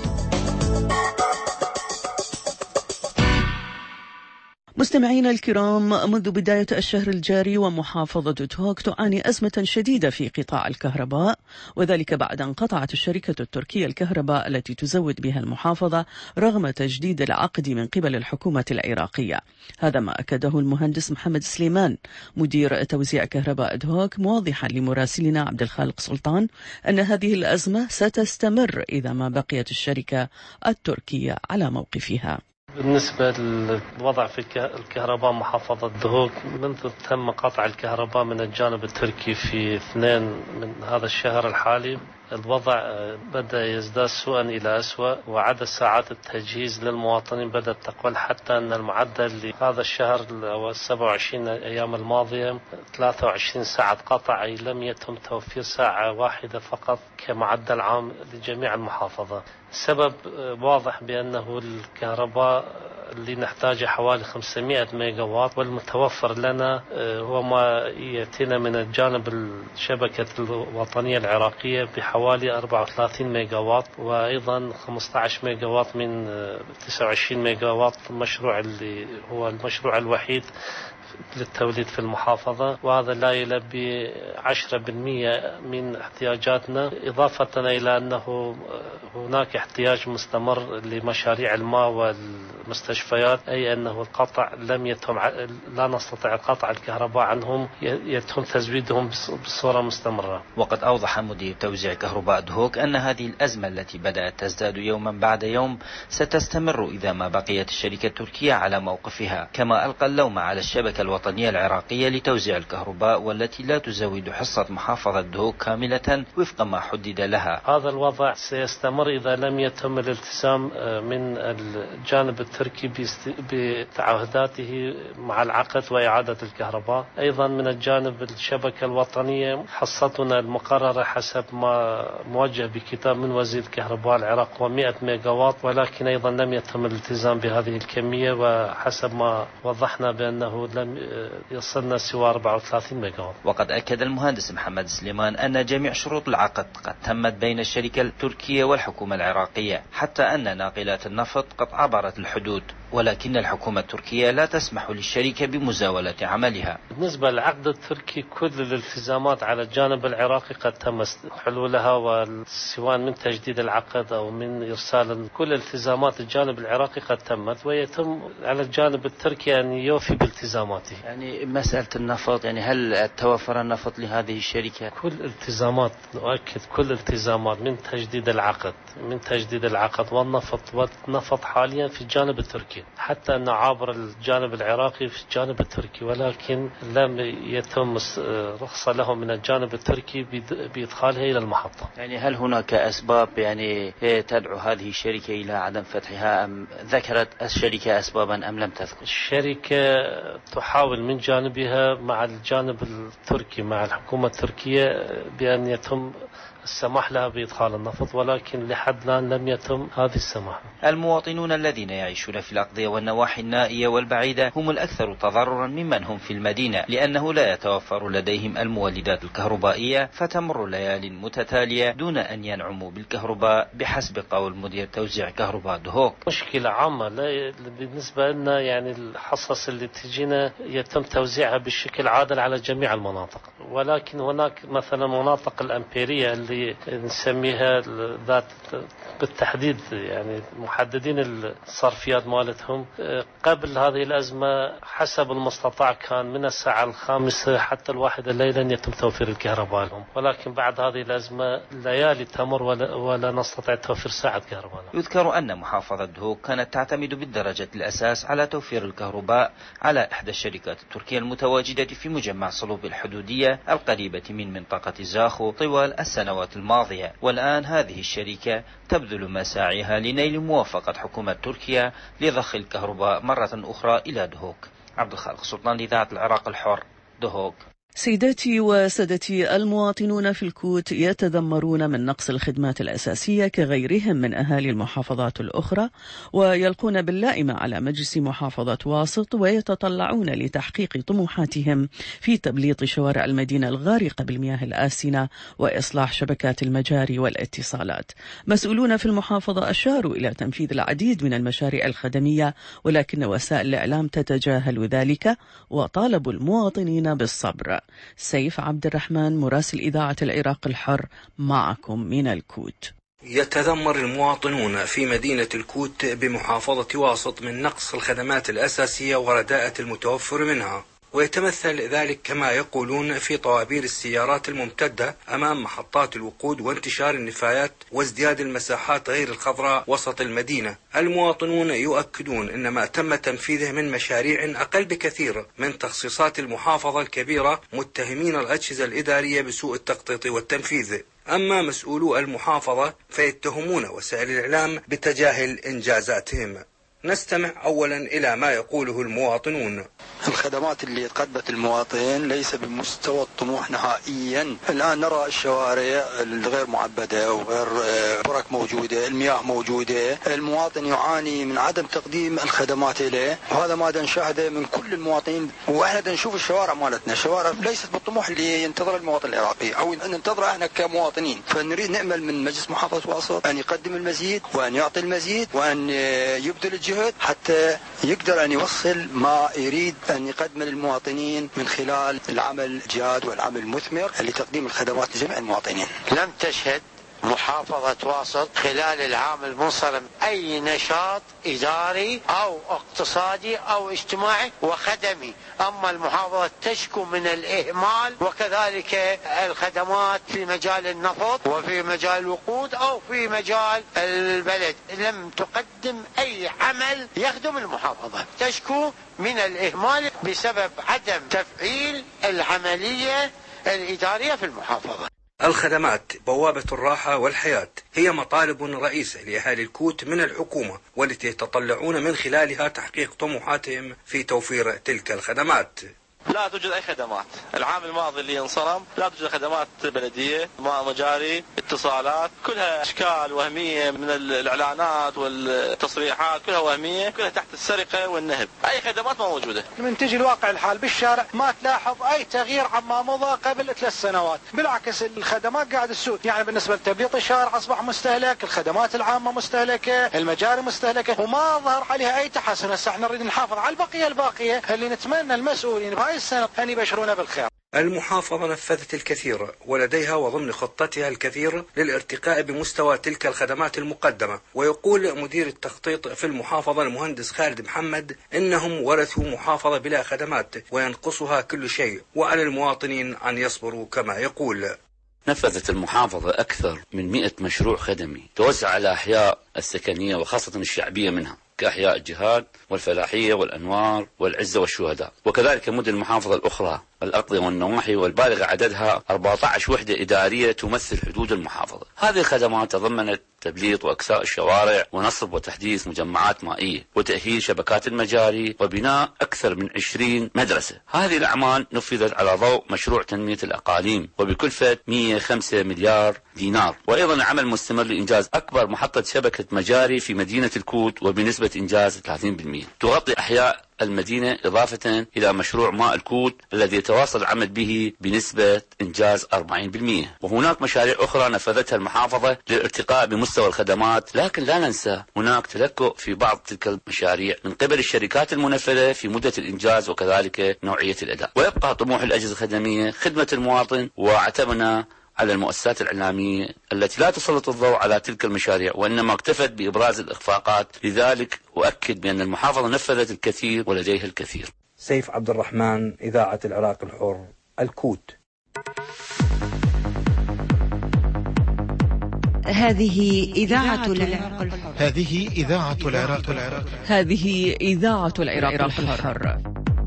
مستمعينا الكرام، منذ بداية الشهر الجاري ومحافظة دهوك تعاني أزمة شديدة في قطاع الكهرباء، وذلك بعد أن قطعت الشركة التركية الكهرباء التي تزود بها المحافظة رغم تجديد العقد من قبل الحكومة العراقية. هذا ما أكده المهندس محمد سليمان مدير توزيع كهرباء دهوك، موضحا لمراسلنا عبد الخالق سلطان أن هذه الأزمة ستستمر إذا ما بقيت الشركة التركية على موقفها. بالنسبة للوضع في الكهرباء محافظة دهوك، منذ تم قطع الكهرباء من الجانب التركي في 2 من هذا الشهر الحالي، الوضع بدأ يزداد سوءا إلى أسوأ، وعدد ساعات التجهيز للمواطنين بدأت تقل، حتى أن المعدل لهذا الشهر أو 27 أيام الماضية 23 ساعة قطع، أي لم يتم توفير ساعة واحدة فقط كمعدل عام لجميع المحافظة. السبب واضح بأنه الكهرباء اللي نحتاجه حوالي 500 ميجا واط، والمتوفر لنا هو ما يأتينا من الجانب الشبكة الوطنية العراقية بحوالي 34 ميجا واط، وأيضا 15 ميجا واط من 29 ميجا واط، المشروع اللي هو المشروع الوحيد للتوليد في المحافظة، وهذا لا يلبي 10% من احتياجاتنا، إضافة إلى أنه هناك احتياج مستمر لمشاريع الماء والمستشفيات، أي أنه القطع لم يتم، لا نستطيع قطع الكهرباء عنهم، يتم تزويدهم بصورة مستمرة. وقد أوضح مدير توزيع كهرباء دهوك أن هذه الأزمة التي بدأت تزداد يوما بعد يوم ستستمر إذا ما بقيت الشركة التركية على موقفها، كما ألقى اللوم على الشبكة الوطنية العراقية لتوزيع الكهرباء والتي لا تزود حصة محافظة دهوك كاملة وفق ما حدد لها. هذا الوضع سيستمر إذا لم يتم الالتزام من الجانب التركي بتعهداته مع العقد وإعادة الكهرباء. أيضا من الجانب الشبكة الوطنية حصتنا المقررة حسب ما موجه بكتاب من وزير الكهرباء العراق هو 100 ميجاوات، ولكن أيضا لم يتم الالتزام بهذه الكمية، وحسب ما وضحنا بأنه لم يصلنا سوى 34 ميجاوات. وقد أكد المهندس محمد سليمان أن جميع شروط العقد قد تمت بين الشركة التركية والحكومة العراقية، حتى أن ناقلات النفط قد عبرت الحدود، ولكن الحكومة التركية لا تسمح للشركة بمزاولة عملها. بالنسبة للعقد التركي كل الالتزامات على الجانب العراقي قد تم حلولها، وسواء من تجديد العقد أو من إرسال كل التزامات الجانب العراقي قد تمت، ويتم على الجانب التركي أن يوفي بالتزاماته. يعني مسألة النفط، يعني هل توفر النفط لهذه الشركة؟ كل التزامات، نؤكد كل التزامات من تجديد العقد والنفط حاليا في الجانب التركي، حتى أن عابر الجانب العراقي في الجانب التركي، ولكن لم يتم رخصة له من الجانب التركي بإدخالها إلى المحطة. يعني هل هناك أسباب يعني تدعو هذه الشركة إلى عدم فتحها، أم ذكرت الشركة أسبابا أم لم تذكر؟ الشركة تحاول من جانبها مع الجانب التركي مع الحكومة التركية بأن يتم السماح لها بإدخال النفط، ولكن لحد الآن لم يتم هذه السماح. المواطنون الذين يعيشون في الأقضية والنواحي النائية والبعيدة هم الأكثر تضررا ممن هم في المدينة، لأنه لا يتوفر لديهم المولدات الكهربائية، فتمر ليال متتالية دون أن ينعموا بالكهرباء بحسب قول مدير توزيع كهرباء دهوك. مشكلة عامة بالنسبة لنا، يعني الحصص اللي تجينا يتم توزيعها بشكل عادل على جميع المناطق، ولكن هناك مثلا مناطق الأمبيرية اللي نسميها ذات بالتحديد، يعني محددين الصرفيات مالتهم. قبل هذه الأزمة حسب المستطاع كان من الساعة 5 حتى 1 ليلا يتم توفير الكهرباء لهم، ولكن بعد هذه الأزمة ليالي تمر ولا نستطيع توفير ساعة كهرباء لهم. يذكر أن محافظة دهوك كانت تعتمد بالدرجة الأساس على توفير الكهرباء على إحدى الشركات التركية المتواجدة في مجمع صلوب الحدودية القريبة من منطقة زاخو طوال السنوات الماضية، والآن هذه الشركة تبذل مساعيها لنيل موافقة حكومة تركيا لضخ الكهرباء مرة أخرى إلى دهوك. عبد الخالق سلطان لإذاعة العراق الحر، دهوك. سيداتي وسادتي، المواطنون في الكوت يتذمرون من نقص الخدمات الأساسية كغيرهم من أهالي المحافظات الأخرى، ويلقون باللائمة على مجلس محافظة واسط، ويتطلعون لتحقيق طموحاتهم في تبليط شوارع المدينة الغارقة بالمياه الآسنة وإصلاح شبكات المجاري والاتصالات. مسؤولون في المحافظة أشاروا إلى تنفيذ العديد من المشاريع الخدمية، ولكن وسائل الإعلام تتجاهل ذلك، وطالبوا المواطنين بالصبر. سيف عبد الرحمن، مراسل إذاعة العراق الحر، معكم من الكوت. يتذمر المواطنون في مدينة الكوت بمحافظة واسط من نقص الخدمات الأساسية ورداءة المتوفر منها، ويتمثل ذلك كما يقولون في طوابير السيارات الممتدة أمام محطات الوقود وانتشار النفايات وازدياد المساحات غير الخضراء وسط المدينة. المواطنون يؤكدون أن ما تم تنفيذه من مشاريع أقل بكثير من تخصيصات المحافظة الكبيرة، متهمين الأجهزة الإدارية بسوء التخطيط والتنفيذ. أما مسؤولو المحافظة فيتهمون وسائل الإعلام بتجاهل إنجازاتهم. نستمع أولا إلى ما يقوله المواطنون. الخدمات اللي قدمت المواطن ليس بمستوى الطموح نهائيا. الآن نرى الشوارع الغير معبدة وغير برك موجودة، المياه موجودة، المواطن يعاني من عدم تقديم الخدمات إليه، وهذا ما نشاهده من كل المواطنين. وإحنا نشوف الشوارع مالتنا، الشوارع ليست بالطموح اللي ينتظر المواطن العراقي أو ننتظره إحنا كمواطنين. فنريد نأمل من مجلس محافظة واسط أن يقدم المزيد وأن يعطي المزيد وأن يبذل الجهد حتى يقدر أن يوصل ما يريد أن يقدم للمواطنين من خلال العمل الجاد والعمل المثمر لتقديم الخدمات لجميع المواطنين. لم تشهد محافظة واسط خلال العام المنصرم أي نشاط إداري أو اقتصادي أو اجتماعي وخدمي. أما المحافظة تشكو من الإهمال، وكذلك الخدمات في مجال النفط وفي مجال الوقود أو في مجال البلد لم تقدم أي عمل يخدم المحافظة. تشكو من الإهمال بسبب عدم تفعيل العملية الإدارية في المحافظة. الخدمات بوابة الراحة والحياة هي مطالب رئيسة لأهالي الكوت من الحكومة، والتي يتطلعون من خلالها تحقيق طموحاتهم في توفير تلك الخدمات. لا توجد أي خدمات. العام الماضي اللي انصرم لا توجد خدمات بلدية، ماء مجاري، اتصالات، كلها أشكال وهمية من الإعلانات والتصريحات، كلها وهمية، كلها تحت السرقة والنهب. أي خدمات ما موجودة. من تجي الواقع الحال بالشارع ما تلاحظ أي تغيير عما مضى قبل 3 سنوات، بالعكس الخدمات قاعد تسود. يعني بالنسبة لتبليط الشارع أصبح مستهلك، الخدمات العامة مستهلكة، المجاري مستهلكة، وما ظهر عليها أي تحسن. هسه احنا نريد نحافظ على البقية اللي نتمنى المسؤولين بهاي السنة أن يبشرونا بالخير. المحافظة نفذت الكثير ولديها وضمن خطتها الكثير للارتقاء بمستوى تلك الخدمات المقدمة. ويقول مدير التخطيط في المحافظة المهندس خالد محمد إنهم ورثوا محافظة بلا خدمات وينقصها كل شيء، وعلى المواطنين أن يصبروا كما يقول. نفذت المحافظة أكثر من 100 مشروع خدمي توزع على أحياء السكنية وخاصة الشعبية منها كأحياء الجهاد والفلاحية والأنوار والعزة والشهداء، وكذلك مدن المحافظة الأخرى الأقضية والنواحي، والبالغ عددها 14 وحدة إدارية تمثل حدود المحافظة. هذه الخدمات تضمنت تبليط وأكساء الشوارع ونصب وتحديث مجمعات مائية وتأهيل شبكات المجاري وبناء أكثر من 20 مدرسة. هذه الأعمال نفذت على ضوء مشروع تنمية الأقاليم وبكلفة 105 مليار دينار، وأيضا عمل مستمر لإنجاز أكبر محطة شبكة مجاري في مدينة الكوت وبنسبة إنجاز 30%، تغطي أحياء المدينة إضافة إلى مشروع ماء الكوت الذي يتواصل العمل به بنسبة إنجاز 40%. وهناك مشاريع أخرى نفذتها المحافظة للارتقاء بمستوى الخدمات، لكن لا ننسى هناك تلكؤ في بعض تلك المشاريع من قبل الشركات المنفذة في مدة الإنجاز وكذلك نوعية الأداء. ويبقى طموح الأجهزة الخدمية خدمة المواطن، واعتمدنا على المؤسسات الإعلامية التي لا تسلط الضوء على تلك المشاريع وإنما اكتفت بإبراز الإخفاقات. لذلك أؤكد بأن المحافظة نفذت الكثير ولديها الكثير. سيف عبد الرحمن، إذاعة العراق الحر، الكوت. هذه إذاعة العراق الحر. هذه إذاعة العراق الحر. هذه إذاعة العراق الحر.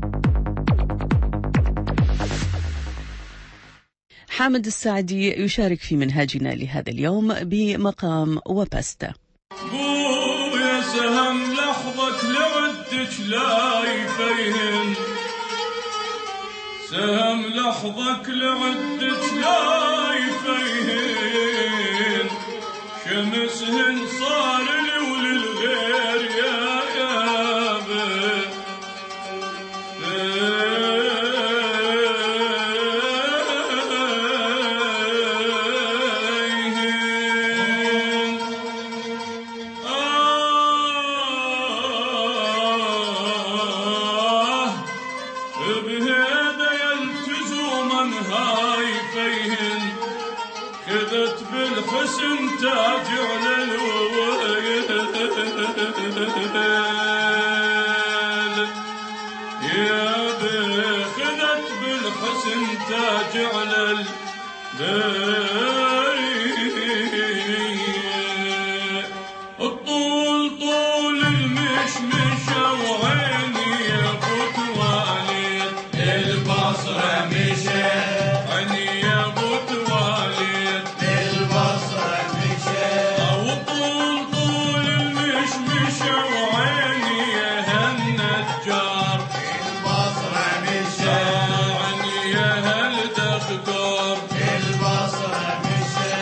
حامد السعدي يشارك في منهاجنا لهذا اليوم بمقام وبستا. يا سهم لحظة لعدك لا يفيهن، سهم لحظك لعدك لا يفيهن، شمسهن صار لي وللغير يا يابا. بالحسن تاج على الويل يا بخذت بالحسن تاج على البيل. الطول طول المشمشة وعيني يا بوت والد البصرة مشى، عيني يا بوت والد البصرة مشى. وطول طول المشمشة وعيني يا هالنجار البصرة مشى، عيني يا هالدخدار البصرة مشى.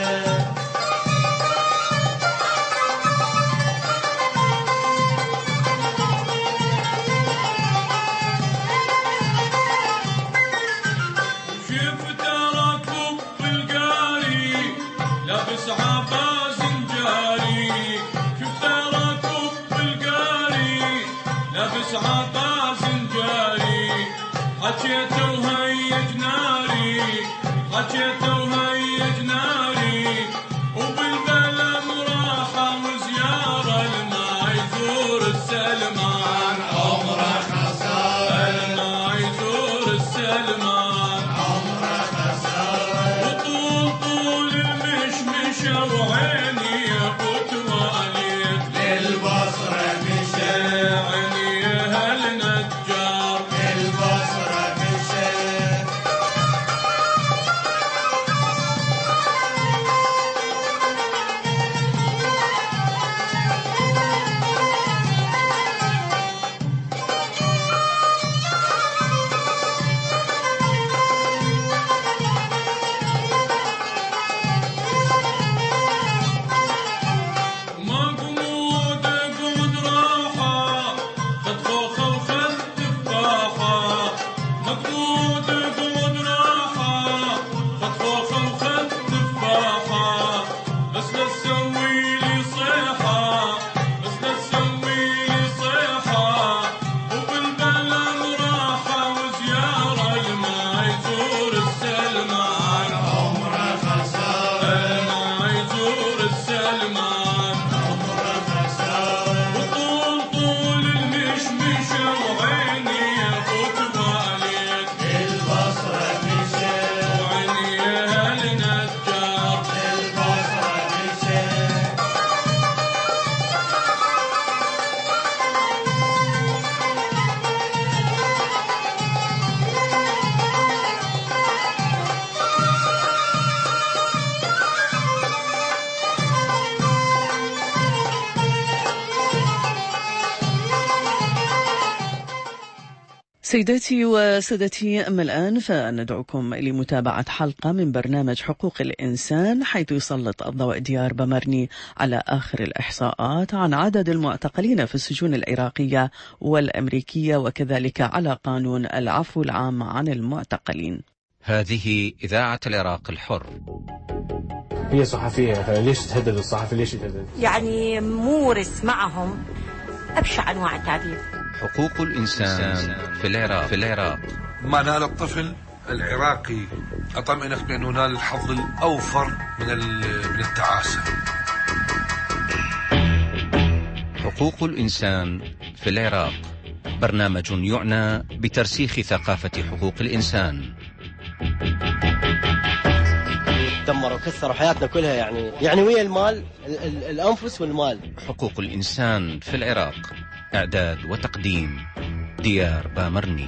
شفت راكب بالقاري لابس عباس جاري، شفت راكب بالقاري لابس عباس جاري، حكيته وهيج ناري، حكيته وهيج ناري، وبالبلم راحة وزيارة لما يزور السلمان عمره خسارة، لما يزور السلمان عمره خسارة. وطول طول المشمشة وعيني يا بوت والد للبصرة مشى، عيني يا هالنجار البصرة مشى. سيداتي وسادتي، أما الآن فندعوكم لمتابعة حلقة من برنامج حقوق الإنسان، حيث يسلط الضوء ديار بامرني على آخر الإحصاءات عن عدد المعتقلين في السجون العراقية والأمريكية، وكذلك على قانون العفو العام عن المعتقلين. هذه إذاعة العراق الحر. هي صحفية، ليش تهدد الصحفي؟ ليش تهدد؟ يعني مورس معهم أبشع أنواع التعذيب. حقوق الإنسان في العراق. ما نال الطفل العراقي أطمئنك بأنه نال الحظ الأوفر من التعاسة. حقوق الإنسان في العراق، برنامج يعنى بترسيخ ثقافة حقوق الإنسان. دمروا وكسروا حياتنا كلها، يعني ويا المال، الأنفس والمال. حقوق الإنسان في العراق، إعداد وتقديم ديار بامرني.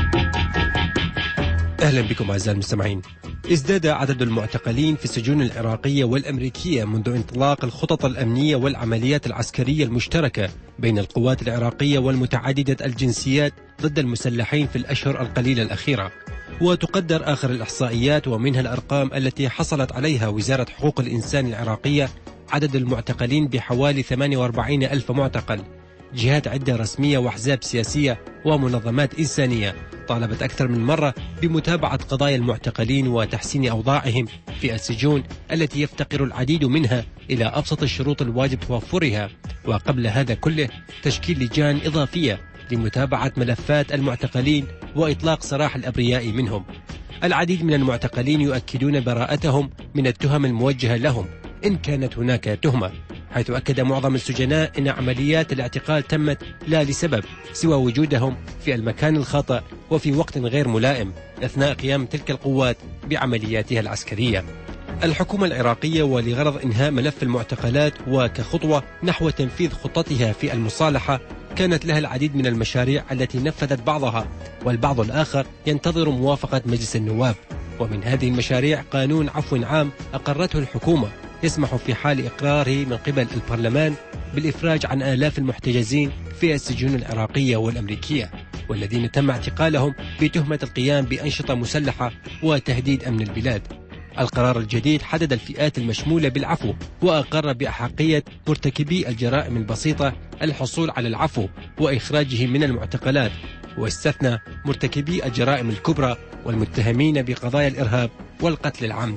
أهلا بكم أعزائي المستمعين. ازداد عدد المعتقلين في السجون العراقية والأمريكية منذ انطلاق الخطط الأمنية والعمليات العسكرية المشتركة بين القوات العراقية والمتعددة الجنسيات ضد المسلحين في الأشهر القليلة الأخيرة. وتقدر آخر الإحصائيات ومنها الأرقام التي حصلت عليها وزارة حقوق الإنسان العراقية عدد المعتقلين بحوالي 48 ألف معتقل. جهات عدة رسمية وأحزاب سياسية ومنظمات إنسانية طالبت أكثر من مرة بمتابعة قضايا المعتقلين وتحسين أوضاعهم في السجون التي يفتقر العديد منها إلى أبسط الشروط الواجب توفرها، وقبل هذا كله تشكيل لجان إضافية لمتابعة ملفات المعتقلين وإطلاق سراح الأبرياء منهم. العديد من المعتقلين يؤكدون براءتهم من التهم الموجهة لهم إن كانت هناك تهمة، حيث أكد معظم السجناء أن عمليات الاعتقال تمت لا لسبب سوى وجودهم في المكان الخطأ وفي وقت غير ملائم أثناء قيام تلك القوات بعملياتها العسكرية. الحكومة العراقية ولغرض إنهاء ملف المعتقلات وكخطوة نحو تنفيذ خطتها في المصالحة كانت لها العديد من المشاريع التي نفذت بعضها، والبعض الآخر ينتظر موافقة مجلس النواب. ومن هذه المشاريع قانون عفو عام أقرته الحكومة يسمح في حال إقراره من قبل البرلمان بالإفراج عن آلاف المحتجزين في السجون العراقية والأمريكية والذين تم اعتقالهم بتهمة القيام بأنشطة مسلحة وتهديد أمن البلاد. القرار الجديد حدد الفئات المشمولة بالعفو وأقر بأحقية مرتكبي الجرائم البسيطة الحصول على العفو وإخراجهم من المعتقلات، واستثنى مرتكبي الجرائم الكبرى والمتهمين بقضايا الإرهاب والقتل العمد.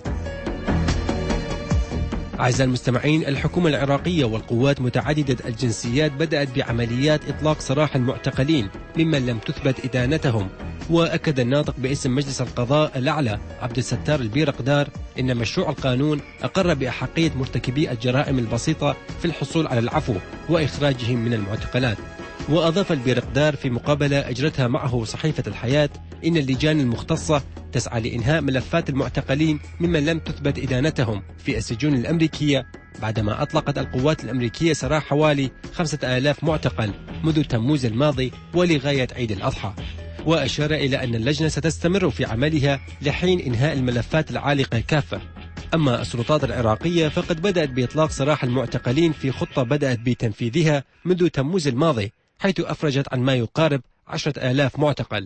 أعزائي المستمعين، الحكومة العراقية والقوات متعددة الجنسيات بدأت بعمليات إطلاق سراح المعتقلين ممن لم تثبت إدانتهم. وأكد الناطق باسم مجلس القضاء الأعلى عبد الستار البيرقدار إن مشروع القانون أقر بأحقية مرتكبي الجرائم البسيطة في الحصول على العفو وإخراجهم من المعتقلات. وأضاف البيرقدار في مقابلة أجرتها معه صحيفة الحياة إن اللجان المختصة تسعى لإنهاء ملفات المعتقلين ممن لم تثبت إدانتهم في السجون الأمريكية بعدما أطلقت القوات الأمريكية سراح حوالي 5000 معتقل منذ تموز الماضي ولغاية عيد الأضحى. وأشار إلى أن اللجنة ستستمر في عملها لحين إنهاء الملفات العالقة كافة. أما السلطات العراقية فقد بدأت بإطلاق سراح المعتقلين في خطة بدأت بتنفيذها منذ تموز الماضي، حيث أفرجت عن ما يقارب 10,000 معتقل.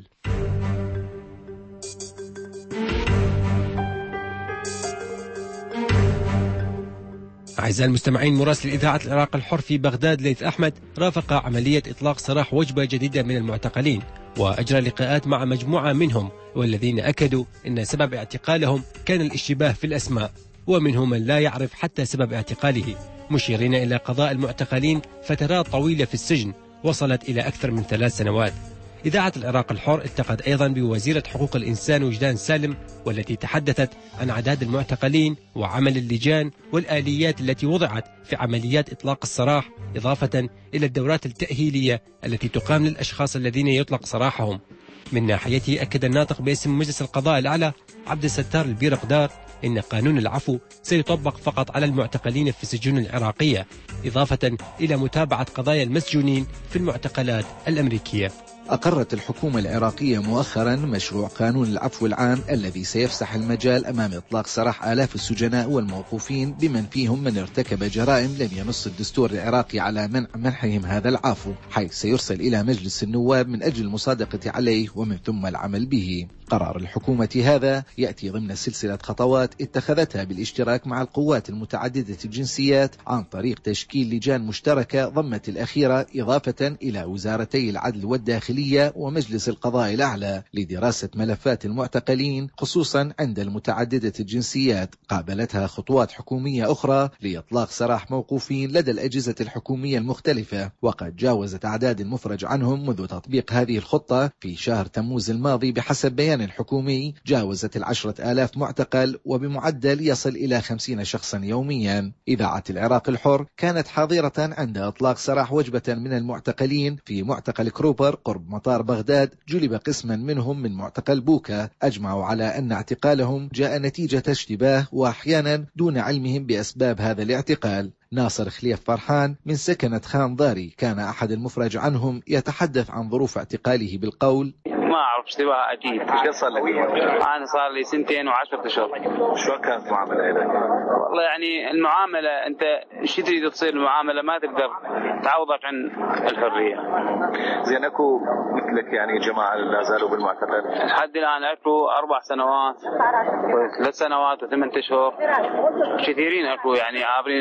أعزائي المستمعين، مراسل إذاعة العراق الحر في بغداد ليث أحمد رافق عملية إطلاق سراح وجبة جديدة من المعتقلين وأجرى لقاءات مع مجموعة منهم، والذين أكدوا أن سبب اعتقالهم كان الاشتباه في الأسماء، ومنهم من لا يعرف حتى سبب اعتقاله، مشيرين إلى قضاء المعتقلين فترات طويلة في السجن وصلت إلى أكثر من 3 سنوات. إذاعة العراق الحر التقت أيضا بوزيرة حقوق الإنسان وجدان سالم، والتي تحدثت عن أعداد المعتقلين وعمل اللجان والآليات التي وضعت في عمليات إطلاق السراح، إضافة إلى الدورات التأهيلية التي تقام للأشخاص الذين يطلق سراحهم. من ناحيته أكد الناطق باسم مجلس القضاء الأعلى عبد الستار البيرقدار إن قانون العفو سيطبق فقط على المعتقلين في السجون العراقية، إضافة إلى متابعة قضايا المسجونين في المعتقلات الأمريكية. أقرت الحكومة العراقية مؤخرا مشروع قانون العفو العام الذي سيفسح المجال أمام إطلاق سراح آلاف السجناء والموقوفين بمن فيهم من ارتكب جرائم لم ينص الدستور العراقي على منحهم هذا العفو، حيث سيرسل إلى مجلس النواب من أجل المصادقة عليه ومن ثم العمل به. قرار الحكومة هذا يأتي ضمن سلسلة خطوات اتخذتها بالاشتراك مع القوات المتعددة الجنسيات عن طريق تشكيل لجان مشتركة ضمت الأخيرة إضافة إلى وزارتي العدل والداخلية ومجلس القضاء الأعلى لدراسة ملفات المعتقلين، خصوصا عند المتعددة الجنسيات. قابلتها خطوات حكومية أخرى لإطلاق سراح موقوفين لدى الأجهزة الحكومية المختلفة، وقد جاوزت أعداد المفرج عنهم منذ تطبيق هذه الخطة في شهر تموز الماضي بحسب بيان حكومي جاوزت 10,000 معتقل، وبمعدل يصل إلى 50 شخصا يوميا. إذاعة العراق الحر كانت حاضرة عند إطلاق سراح وجبة من المعتقلين في معتقل كروبر قرب مطار بغداد. جلب قسما منهم من معتقل بوكا، أجمعوا على أن اعتقالهم جاء نتيجة اشتباه وأحيانا دون علمهم بأسباب هذا الاعتقال. ناصر خليف فرحان من سكنة خان ضاري كان أحد المفرج عنهم يتحدث عن ظروف اعتقاله بالقول: ما أعرف اشتباه أكيد. ايش صار لك؟ أنا صار لي 2 و10 أشهر. شو كانت المعاملة هنا؟ والله يعني المعاملة أنت شو تريد تصير المعاملة ما تقدر تعوضك عن الحرية. زين أكو مثلك يعني جماعة لا زالوا بالمعتقل؟ لحد الآن أكو 4 سنوات و3 سنوات و8 أشهر، كثيرين أكو يعني عابرين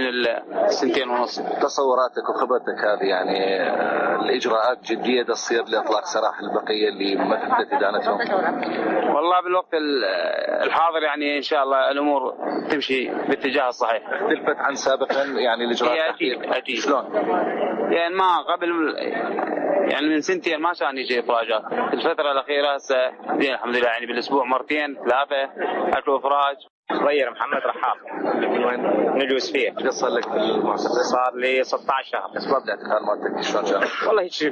2.5. تصوراتك وخبرتك هذه يعني الإجراءات جدية تصير لإطلاق سراح البقية اللي ما تثبت إدانتهم؟ والله بالوقت الحاضر يعني إن شاء الله الأمور تمشي باتجاه الصحيح. اختلفت عن سابقا يعني الإجراءات؟ أكيد. شلون؟ يعني ما قبل يعني من 2 سنين ما كان يجي إفراجات. في الفترة الأخيرة هسه الحمد لله يعني بالأسبوع 2 3 أكو إفراج. غير محمد رحاب من وين؟ من اليوسفية. ايش صار لك في المعتقل؟ صار لي 16 شهر. اسباب الاعتقال مالتك شلون كانت؟ والله هيك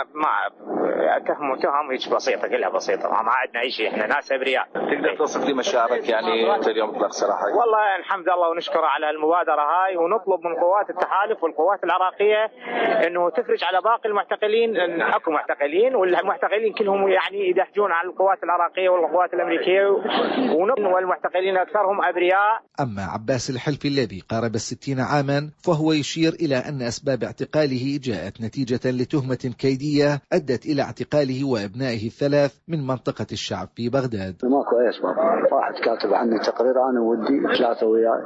ما تهم هيك بسيطة، كلها بسيطة، ما عندنا أي شيء، احنا ناس أبرياء. تقدر توصف لي مشاعرك يعني انت اليوم اطلاق سراحك؟ والله الحمد لله ونشكر على المبادرة هاي، ونطلب من قوات التحالف والقوات العراقية انه تفرج على باقي المعتقلين. اكو معتقلين والمعتقلين كلهم يعني يدهجون على القوات العراقية والقوات الأمريكية، والمعتقلين أكثرهم أبرياء. أما عباس الحلفي الذي قارب 60 عاما فهو يشير إلى أن أسباب اعتقاله جاءت نتيجة لتهمة كيدية أدت إلى اعتقاله وأبنائه الثلاث من منطقة الشعب في بغداد. ماكو أي أسباب، واحد كاتب عني تقرير أنا وودي 3 وياي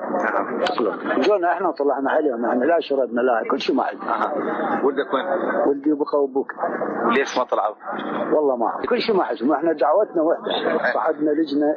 جونا إحنا طلعنا عليهم، إحنا لا شردنا لا كل شيء ما عندنا. ولدك وين؟ ولدي بقى وبوك. ليش ما طلعوا؟ والله ما كل شيء ما حجم، إحنا دعوتنا وحدة، صعدنا لجنة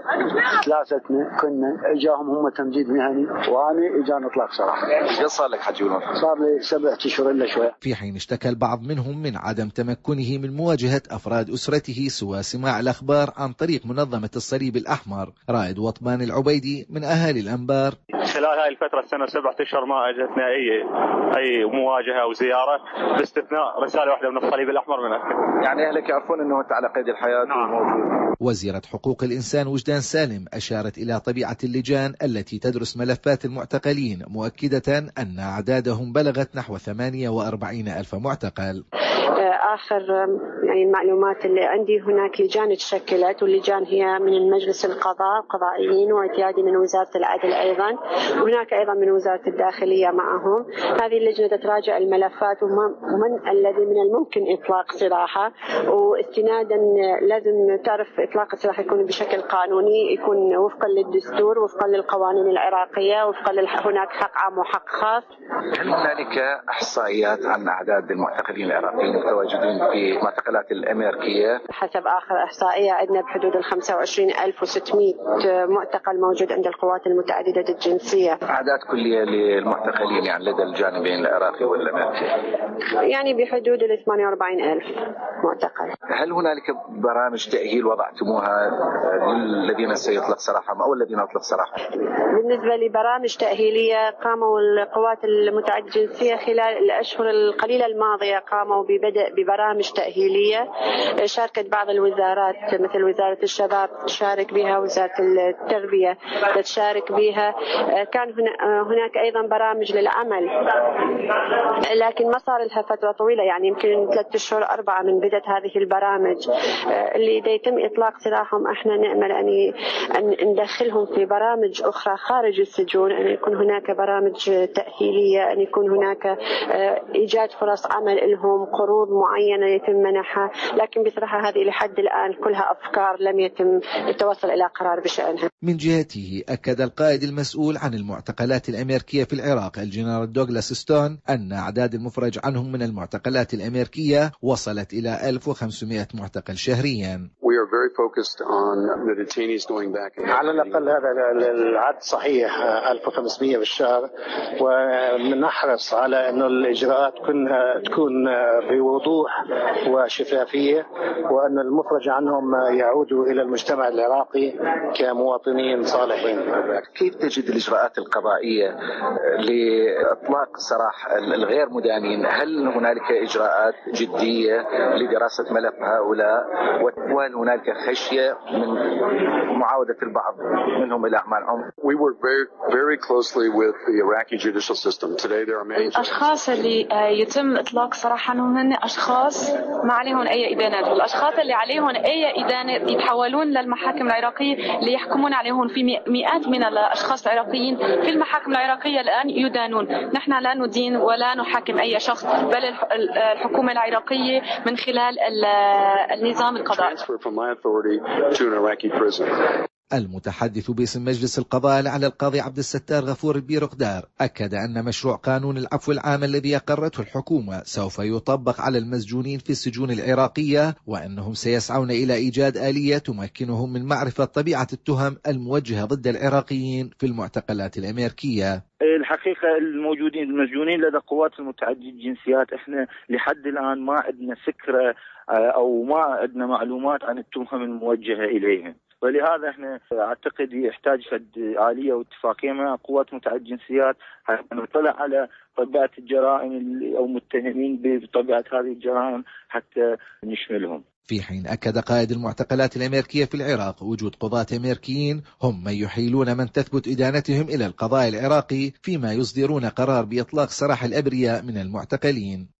3 كنا اجاهم هم تمديد مهني وانا اجاني اطلاق سراح. ايش صار لك حجي ولد؟ صار لي 7 أشهر الا شويه. في حين اشتكى البعض منهم من عدم تمكنه من مواجهه افراد اسرته سوى سماع الاخبار عن طريق منظمه الصليب الاحمر. رائد وطبان العبيدي من اهالي الانبار: خلال هاي الفتره السنه 7 أشهر ما اجتنا اي مواجهه او زياره باستثناء رساله واحده من الصليب الاحمر من أكل. يعني اهلك يعرفون انه انت على قيد الحياه؟ نعم. وزيرة حقوق الإنسان وجدان سالم أشارت إلى طبيعة اللجان التي تدرس ملفات المعتقلين، مؤكدة أن أعدادهم بلغت نحو 48,000 معتقل. آخر يعني المعلومات اللي عندي هناك لجان تشكلت، واللجان هي من المجلس القضاء قضائيين واعتيادي من وزارة العدل أيضا، وهناك أيضا من وزارة الداخلية معهم. هذه اللجنة تتراجع الملفات ومن الذي من الممكن إطلاق سراحه، واستنادا لازم تعرف إطلاق السراح يكون بشكل قانوني، يكون وفقا للدستور وفقا للقوانين العراقية وفقا هناك حق عام وحق خاص. هل هنالك إحصائيات عن أعداد المعتقلين العراقيين المتواجدين في المعتقلات الأمريكية؟ حسب آخر إحصائية عندنا بحدود 25,600 معتقل موجود عند القوات المتعددة الجنسية. أعداد كلية للمعتقلين يعني لدى الجانبين العراقي والأمريكي؟ يعني بحدود 48,000 معتقل. هل هنالك برامج تأهيل وضعتموها للذين سيطلق سراحهم أو الذين أطلق سراحهم؟ بالنسبة لبرامج تأهيلية، قاموا القوات المتعددة الجنسية خلال الأشهر القليلة الماضية قاموا ببدء ببرامج تأهيلية التأهيلية. شاركت بعض الوزارات مثل وزارة الشباب تشارك بها، وزارة التربية تشارك بها. كان هناك أيضا برامج للعمل، لكن ما صار لها فترة طويلة، يعني يمكن 3 أشهر 4 من بدأت هذه البرامج اللي يتم إطلاق سراحهم. احنا نأمل أن ندخلهم في برامج أخرى خارج السجون، أن يكون هناك برامج تأهيلية، أن يكون هناك إيجاد فرص عمل لهم، قروض معينة يتم منحها. لكن بصراحة هذه لحد الآن كلها أفكار لم يتم التوصل إلى قرار بشأنها. من جهته أكد القائد المسؤول عن المعتقلات الأمريكية في العراق الجنرال دوغلاس ستون أن أعداد المفرج عنهم من المعتقلات الأمريكية وصلت إلى 1500 معتقل شهريا. على الأقل هذا العدد صحيح 1500 بالشهر، ونحرص على أن الإجراءات تكون بوضوح وشفافية، وأن المفرج عنهم يعودوا إلى المجتمع العراقي كمواطنين صالحين. كيف تجد الإجراءات القضائية لإطلاق سراح الغير مدانين؟ هل هنالك إجراءات جدية لدراسة ملف هؤلاء، وهل هنالك خشية من معاودة البعض منهم إلى أعمال عنف؟ الأشخاص اللي يتم إطلاق سراحهم هن أشخاص ما عليهم أي إدانات، والأشخاص اللي عليهم أي إدانات يتحولون للمحاكم العراقية ليحكمون عليهم. في مئات من الأشخاص العراقيين في المحاكم العراقية الآن يدانون. نحن لا ندين ولا نحاكم أي شخص، بل الحكومة العراقية من خلال النظام القضائي. المتحدث باسم مجلس القضاء على القاضي عبد الستار غفور البيرقدار أكد أن مشروع قانون العفو العام الذي أقرته الحكومة سوف يطبق على المسجونين في السجون العراقية، وأنهم سيسعون إلى إيجاد آلية تمكنهم من معرفة طبيعة التهم الموجهة ضد العراقيين في المعتقلات الأمريكية. الحقيقة المسجونين لدى قوات المتعددة الجنسيات احنا لحد الآن ما عندنا فكرة أو ما عندنا معلومات عن التهم الموجهة إليهم، ولهذا احنا اعتقد يحتاج آلية واتفاقية مع قوات متعددة الجنسيات حتى نطلع على طبيعة الجرائم أو متهمين بطبيعة هذه الجرائم حتى نشملهم. في حين أكد قائد المعتقلات الأمريكية في العراق وجود قضاة أمريكيين هم من يحيلون من تثبت إدانتهم إلى القضاء العراقي فيما يصدرون قرار بإطلاق سراح الأبرياء من المعتقلين.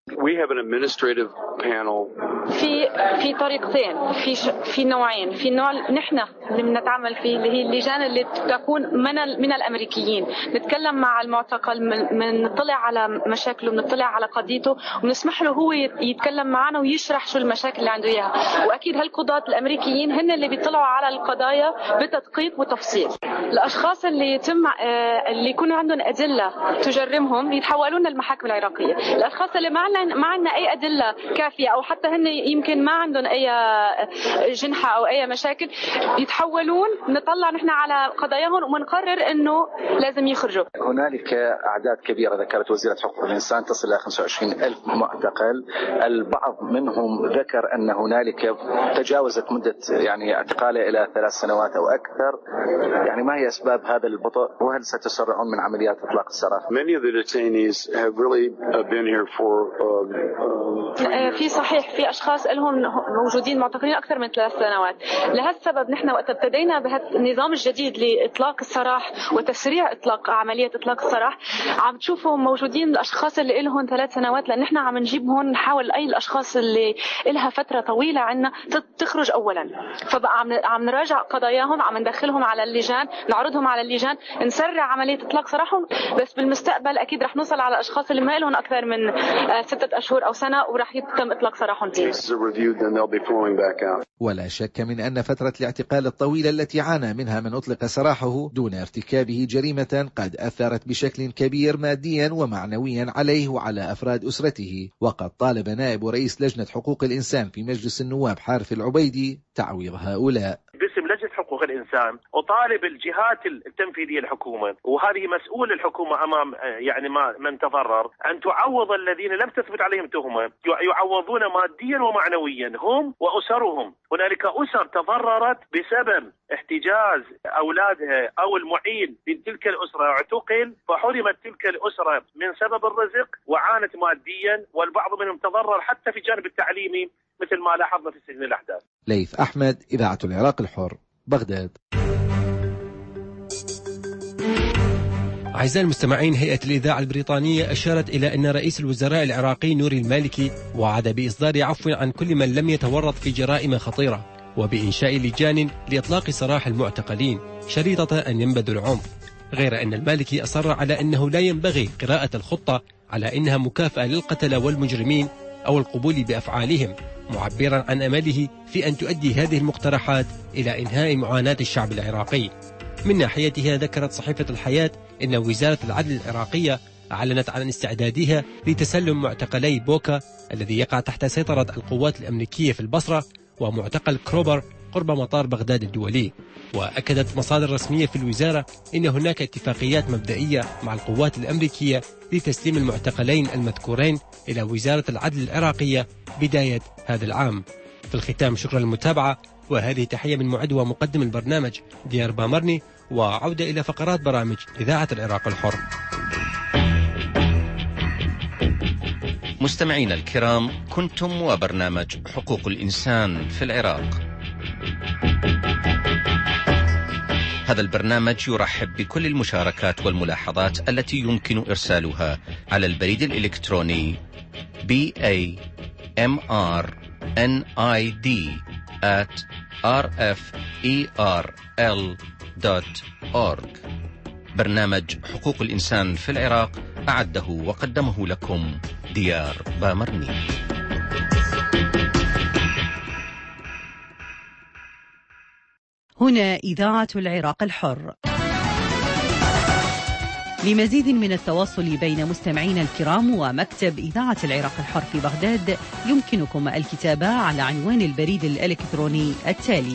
في طريقتين، في نوعين. في نوع نحن اللي بنتعامل فيه اللي هي اللجان اللي تكون من الامريكيين، نتكلم مع المعتقل، نطلع على مشاكله، نطلع على قضيته، ونسمح له هو يتكلم معنا ويشرح شو المشاكل اللي عنده اياها. واكيد هالقضاة الامريكيين هن اللي بيطلعوا على القضايا بتدقيق وتفصيل. الاشخاص اللي يكونوا عندهم ادله تجرمهم يتحولون للمحاكم العراقيه. الاشخاص اللي ما عندنا اي ادله كافيه او حتى هن يمكن ما عندهم اي جنحه او اي مشاكل يتحولون، نطلع نحن على قضاياهم ونقرر انه لازم يخرجوا. هنالك اعداد كبيره ذكرت وزيره حقوق الانسان تصل الى 25,000 معتقل، البعض منهم ذكر ان هنالك تجاوزت مده اعتقاله الى 3 سنوات او اكثر. ما هي اسباب هذا البطء، وهل ستسرعون من عمليات اطلاق السراح؟ في صحيح في اشخاص لهم موجودين معتقلين اكثر من 3 سنوات. لهالسبب نحن وقت ابتدينا بهذا النظام الجديد لاطلاق السراح وتسريع اطلاق عمليه اطلاق السراح، عم تشوفوا موجودين الاشخاص اللي لهم 3 سنوات، لان نحن عم نجيب هون نحاول اي الاشخاص اللي لها فتره طويله عندنا تخرج اولا، فبقى عم نراجع قضاياهم، عم ندخلهم على اللجان، نعرضهم على اللجان، نسرع عمليه اطلاق سراحهم. بس بالمستقبل اكيد رح نوصل على الاشخاص اللي ما لهم اكثر من 6 أشهر او سنه وراح يتم اطلاق سراحهم تاني. ولا شك من أن فترة الاعتقال الطويلة التي عانى منها من أطلق سراحه دون ارتكابه جريمة قد أثرت بشكل كبير ماديا ومعنويا عليه وعلى أفراد أسرته. وقد طالب نائب رئيس لجنة حقوق الإنسان في مجلس النواب حارث العبيدي تعويض هؤلاء. باسم لجنة حقوق الإنسان أطالب الجهات التنفيذية الحكومة، وهذه مسؤول الحكومة أمام من تضرر، أن تعوض الذين لم تثبت عليهم تهمة، يعوضون ماديا ومعنويا هم وأسرهم. هنالك أسر تضررت بسبب احتجاز أولادها أو المعين لتلك الأسرة اعتقل، فحرمت تلك الأسرة من سبب الرزق وعانت ماديا، والبعض منهم تضرر حتى في الجانب التعليمي مثل ما لاحظنا في سجن الأحداث. ليث أحمد، إذاعة العراق الحر، بغداد. أعزائي المستمعين، هيئة الإذاعة البريطانية أشارت إلى أن رئيس الوزراء العراقي نوري المالكي وعد بإصدار عفو عن كل من لم يتورط في جرائم خطيرة، وبإنشاء لجان لإطلاق سراح المعتقلين شريطة أن ينبذوا العنف. غير أن المالكي أصر على أنه لا ينبغي قراءة الخطة على أنها مكافأة للقتلة والمجرمين أو القبول بأفعالهم، معبرا عن أمله في أن تؤدي هذه المقترحات إلى إنهاء معاناة الشعب العراقي. من ناحيتها ذكرت صحيفة الحياة أن وزارة العدل العراقية أعلنت عن استعدادها لتسلم معتقلي بوكا الذي يقع تحت سيطرة القوات الأمريكية في البصرة، ومعتقل كروبر قرب مطار بغداد الدولي. وأكدت مصادر رسمية في الوزارة أن هناك اتفاقيات مبدئية مع القوات الأمريكية لتسليم المعتقلين المذكورين إلى وزارة العدل العراقية بداية هذا العام. في الختام، شكرا للمتابعة، وهذه تحية من معد ومقدم البرنامج ديار بامرني، وعودة إلى فقرات برامج إذاعة العراق الحر. مستمعينا الكرام، كنتم وبرنامج حقوق الإنسان في العراق. هذا البرنامج يرحب بكل المشاركات والملاحظات التي يمكن إرسالها على البريد الإلكتروني bamrnid@rferl.org. برنامج حقوق الإنسان في العراق أعده وقدمه لكم ديار بامرني. هنا إذاعة العراق الحر. لمزيد من التواصل بين مستمعينا الكرام ومكتب إذاعة العراق الحر في بغداد، يمكنكم الكتابة على عنوان البريد الإلكتروني التالي: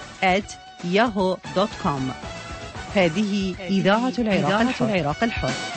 iraqhurr@yahoo.com. هذه إذاعة العراق الحر.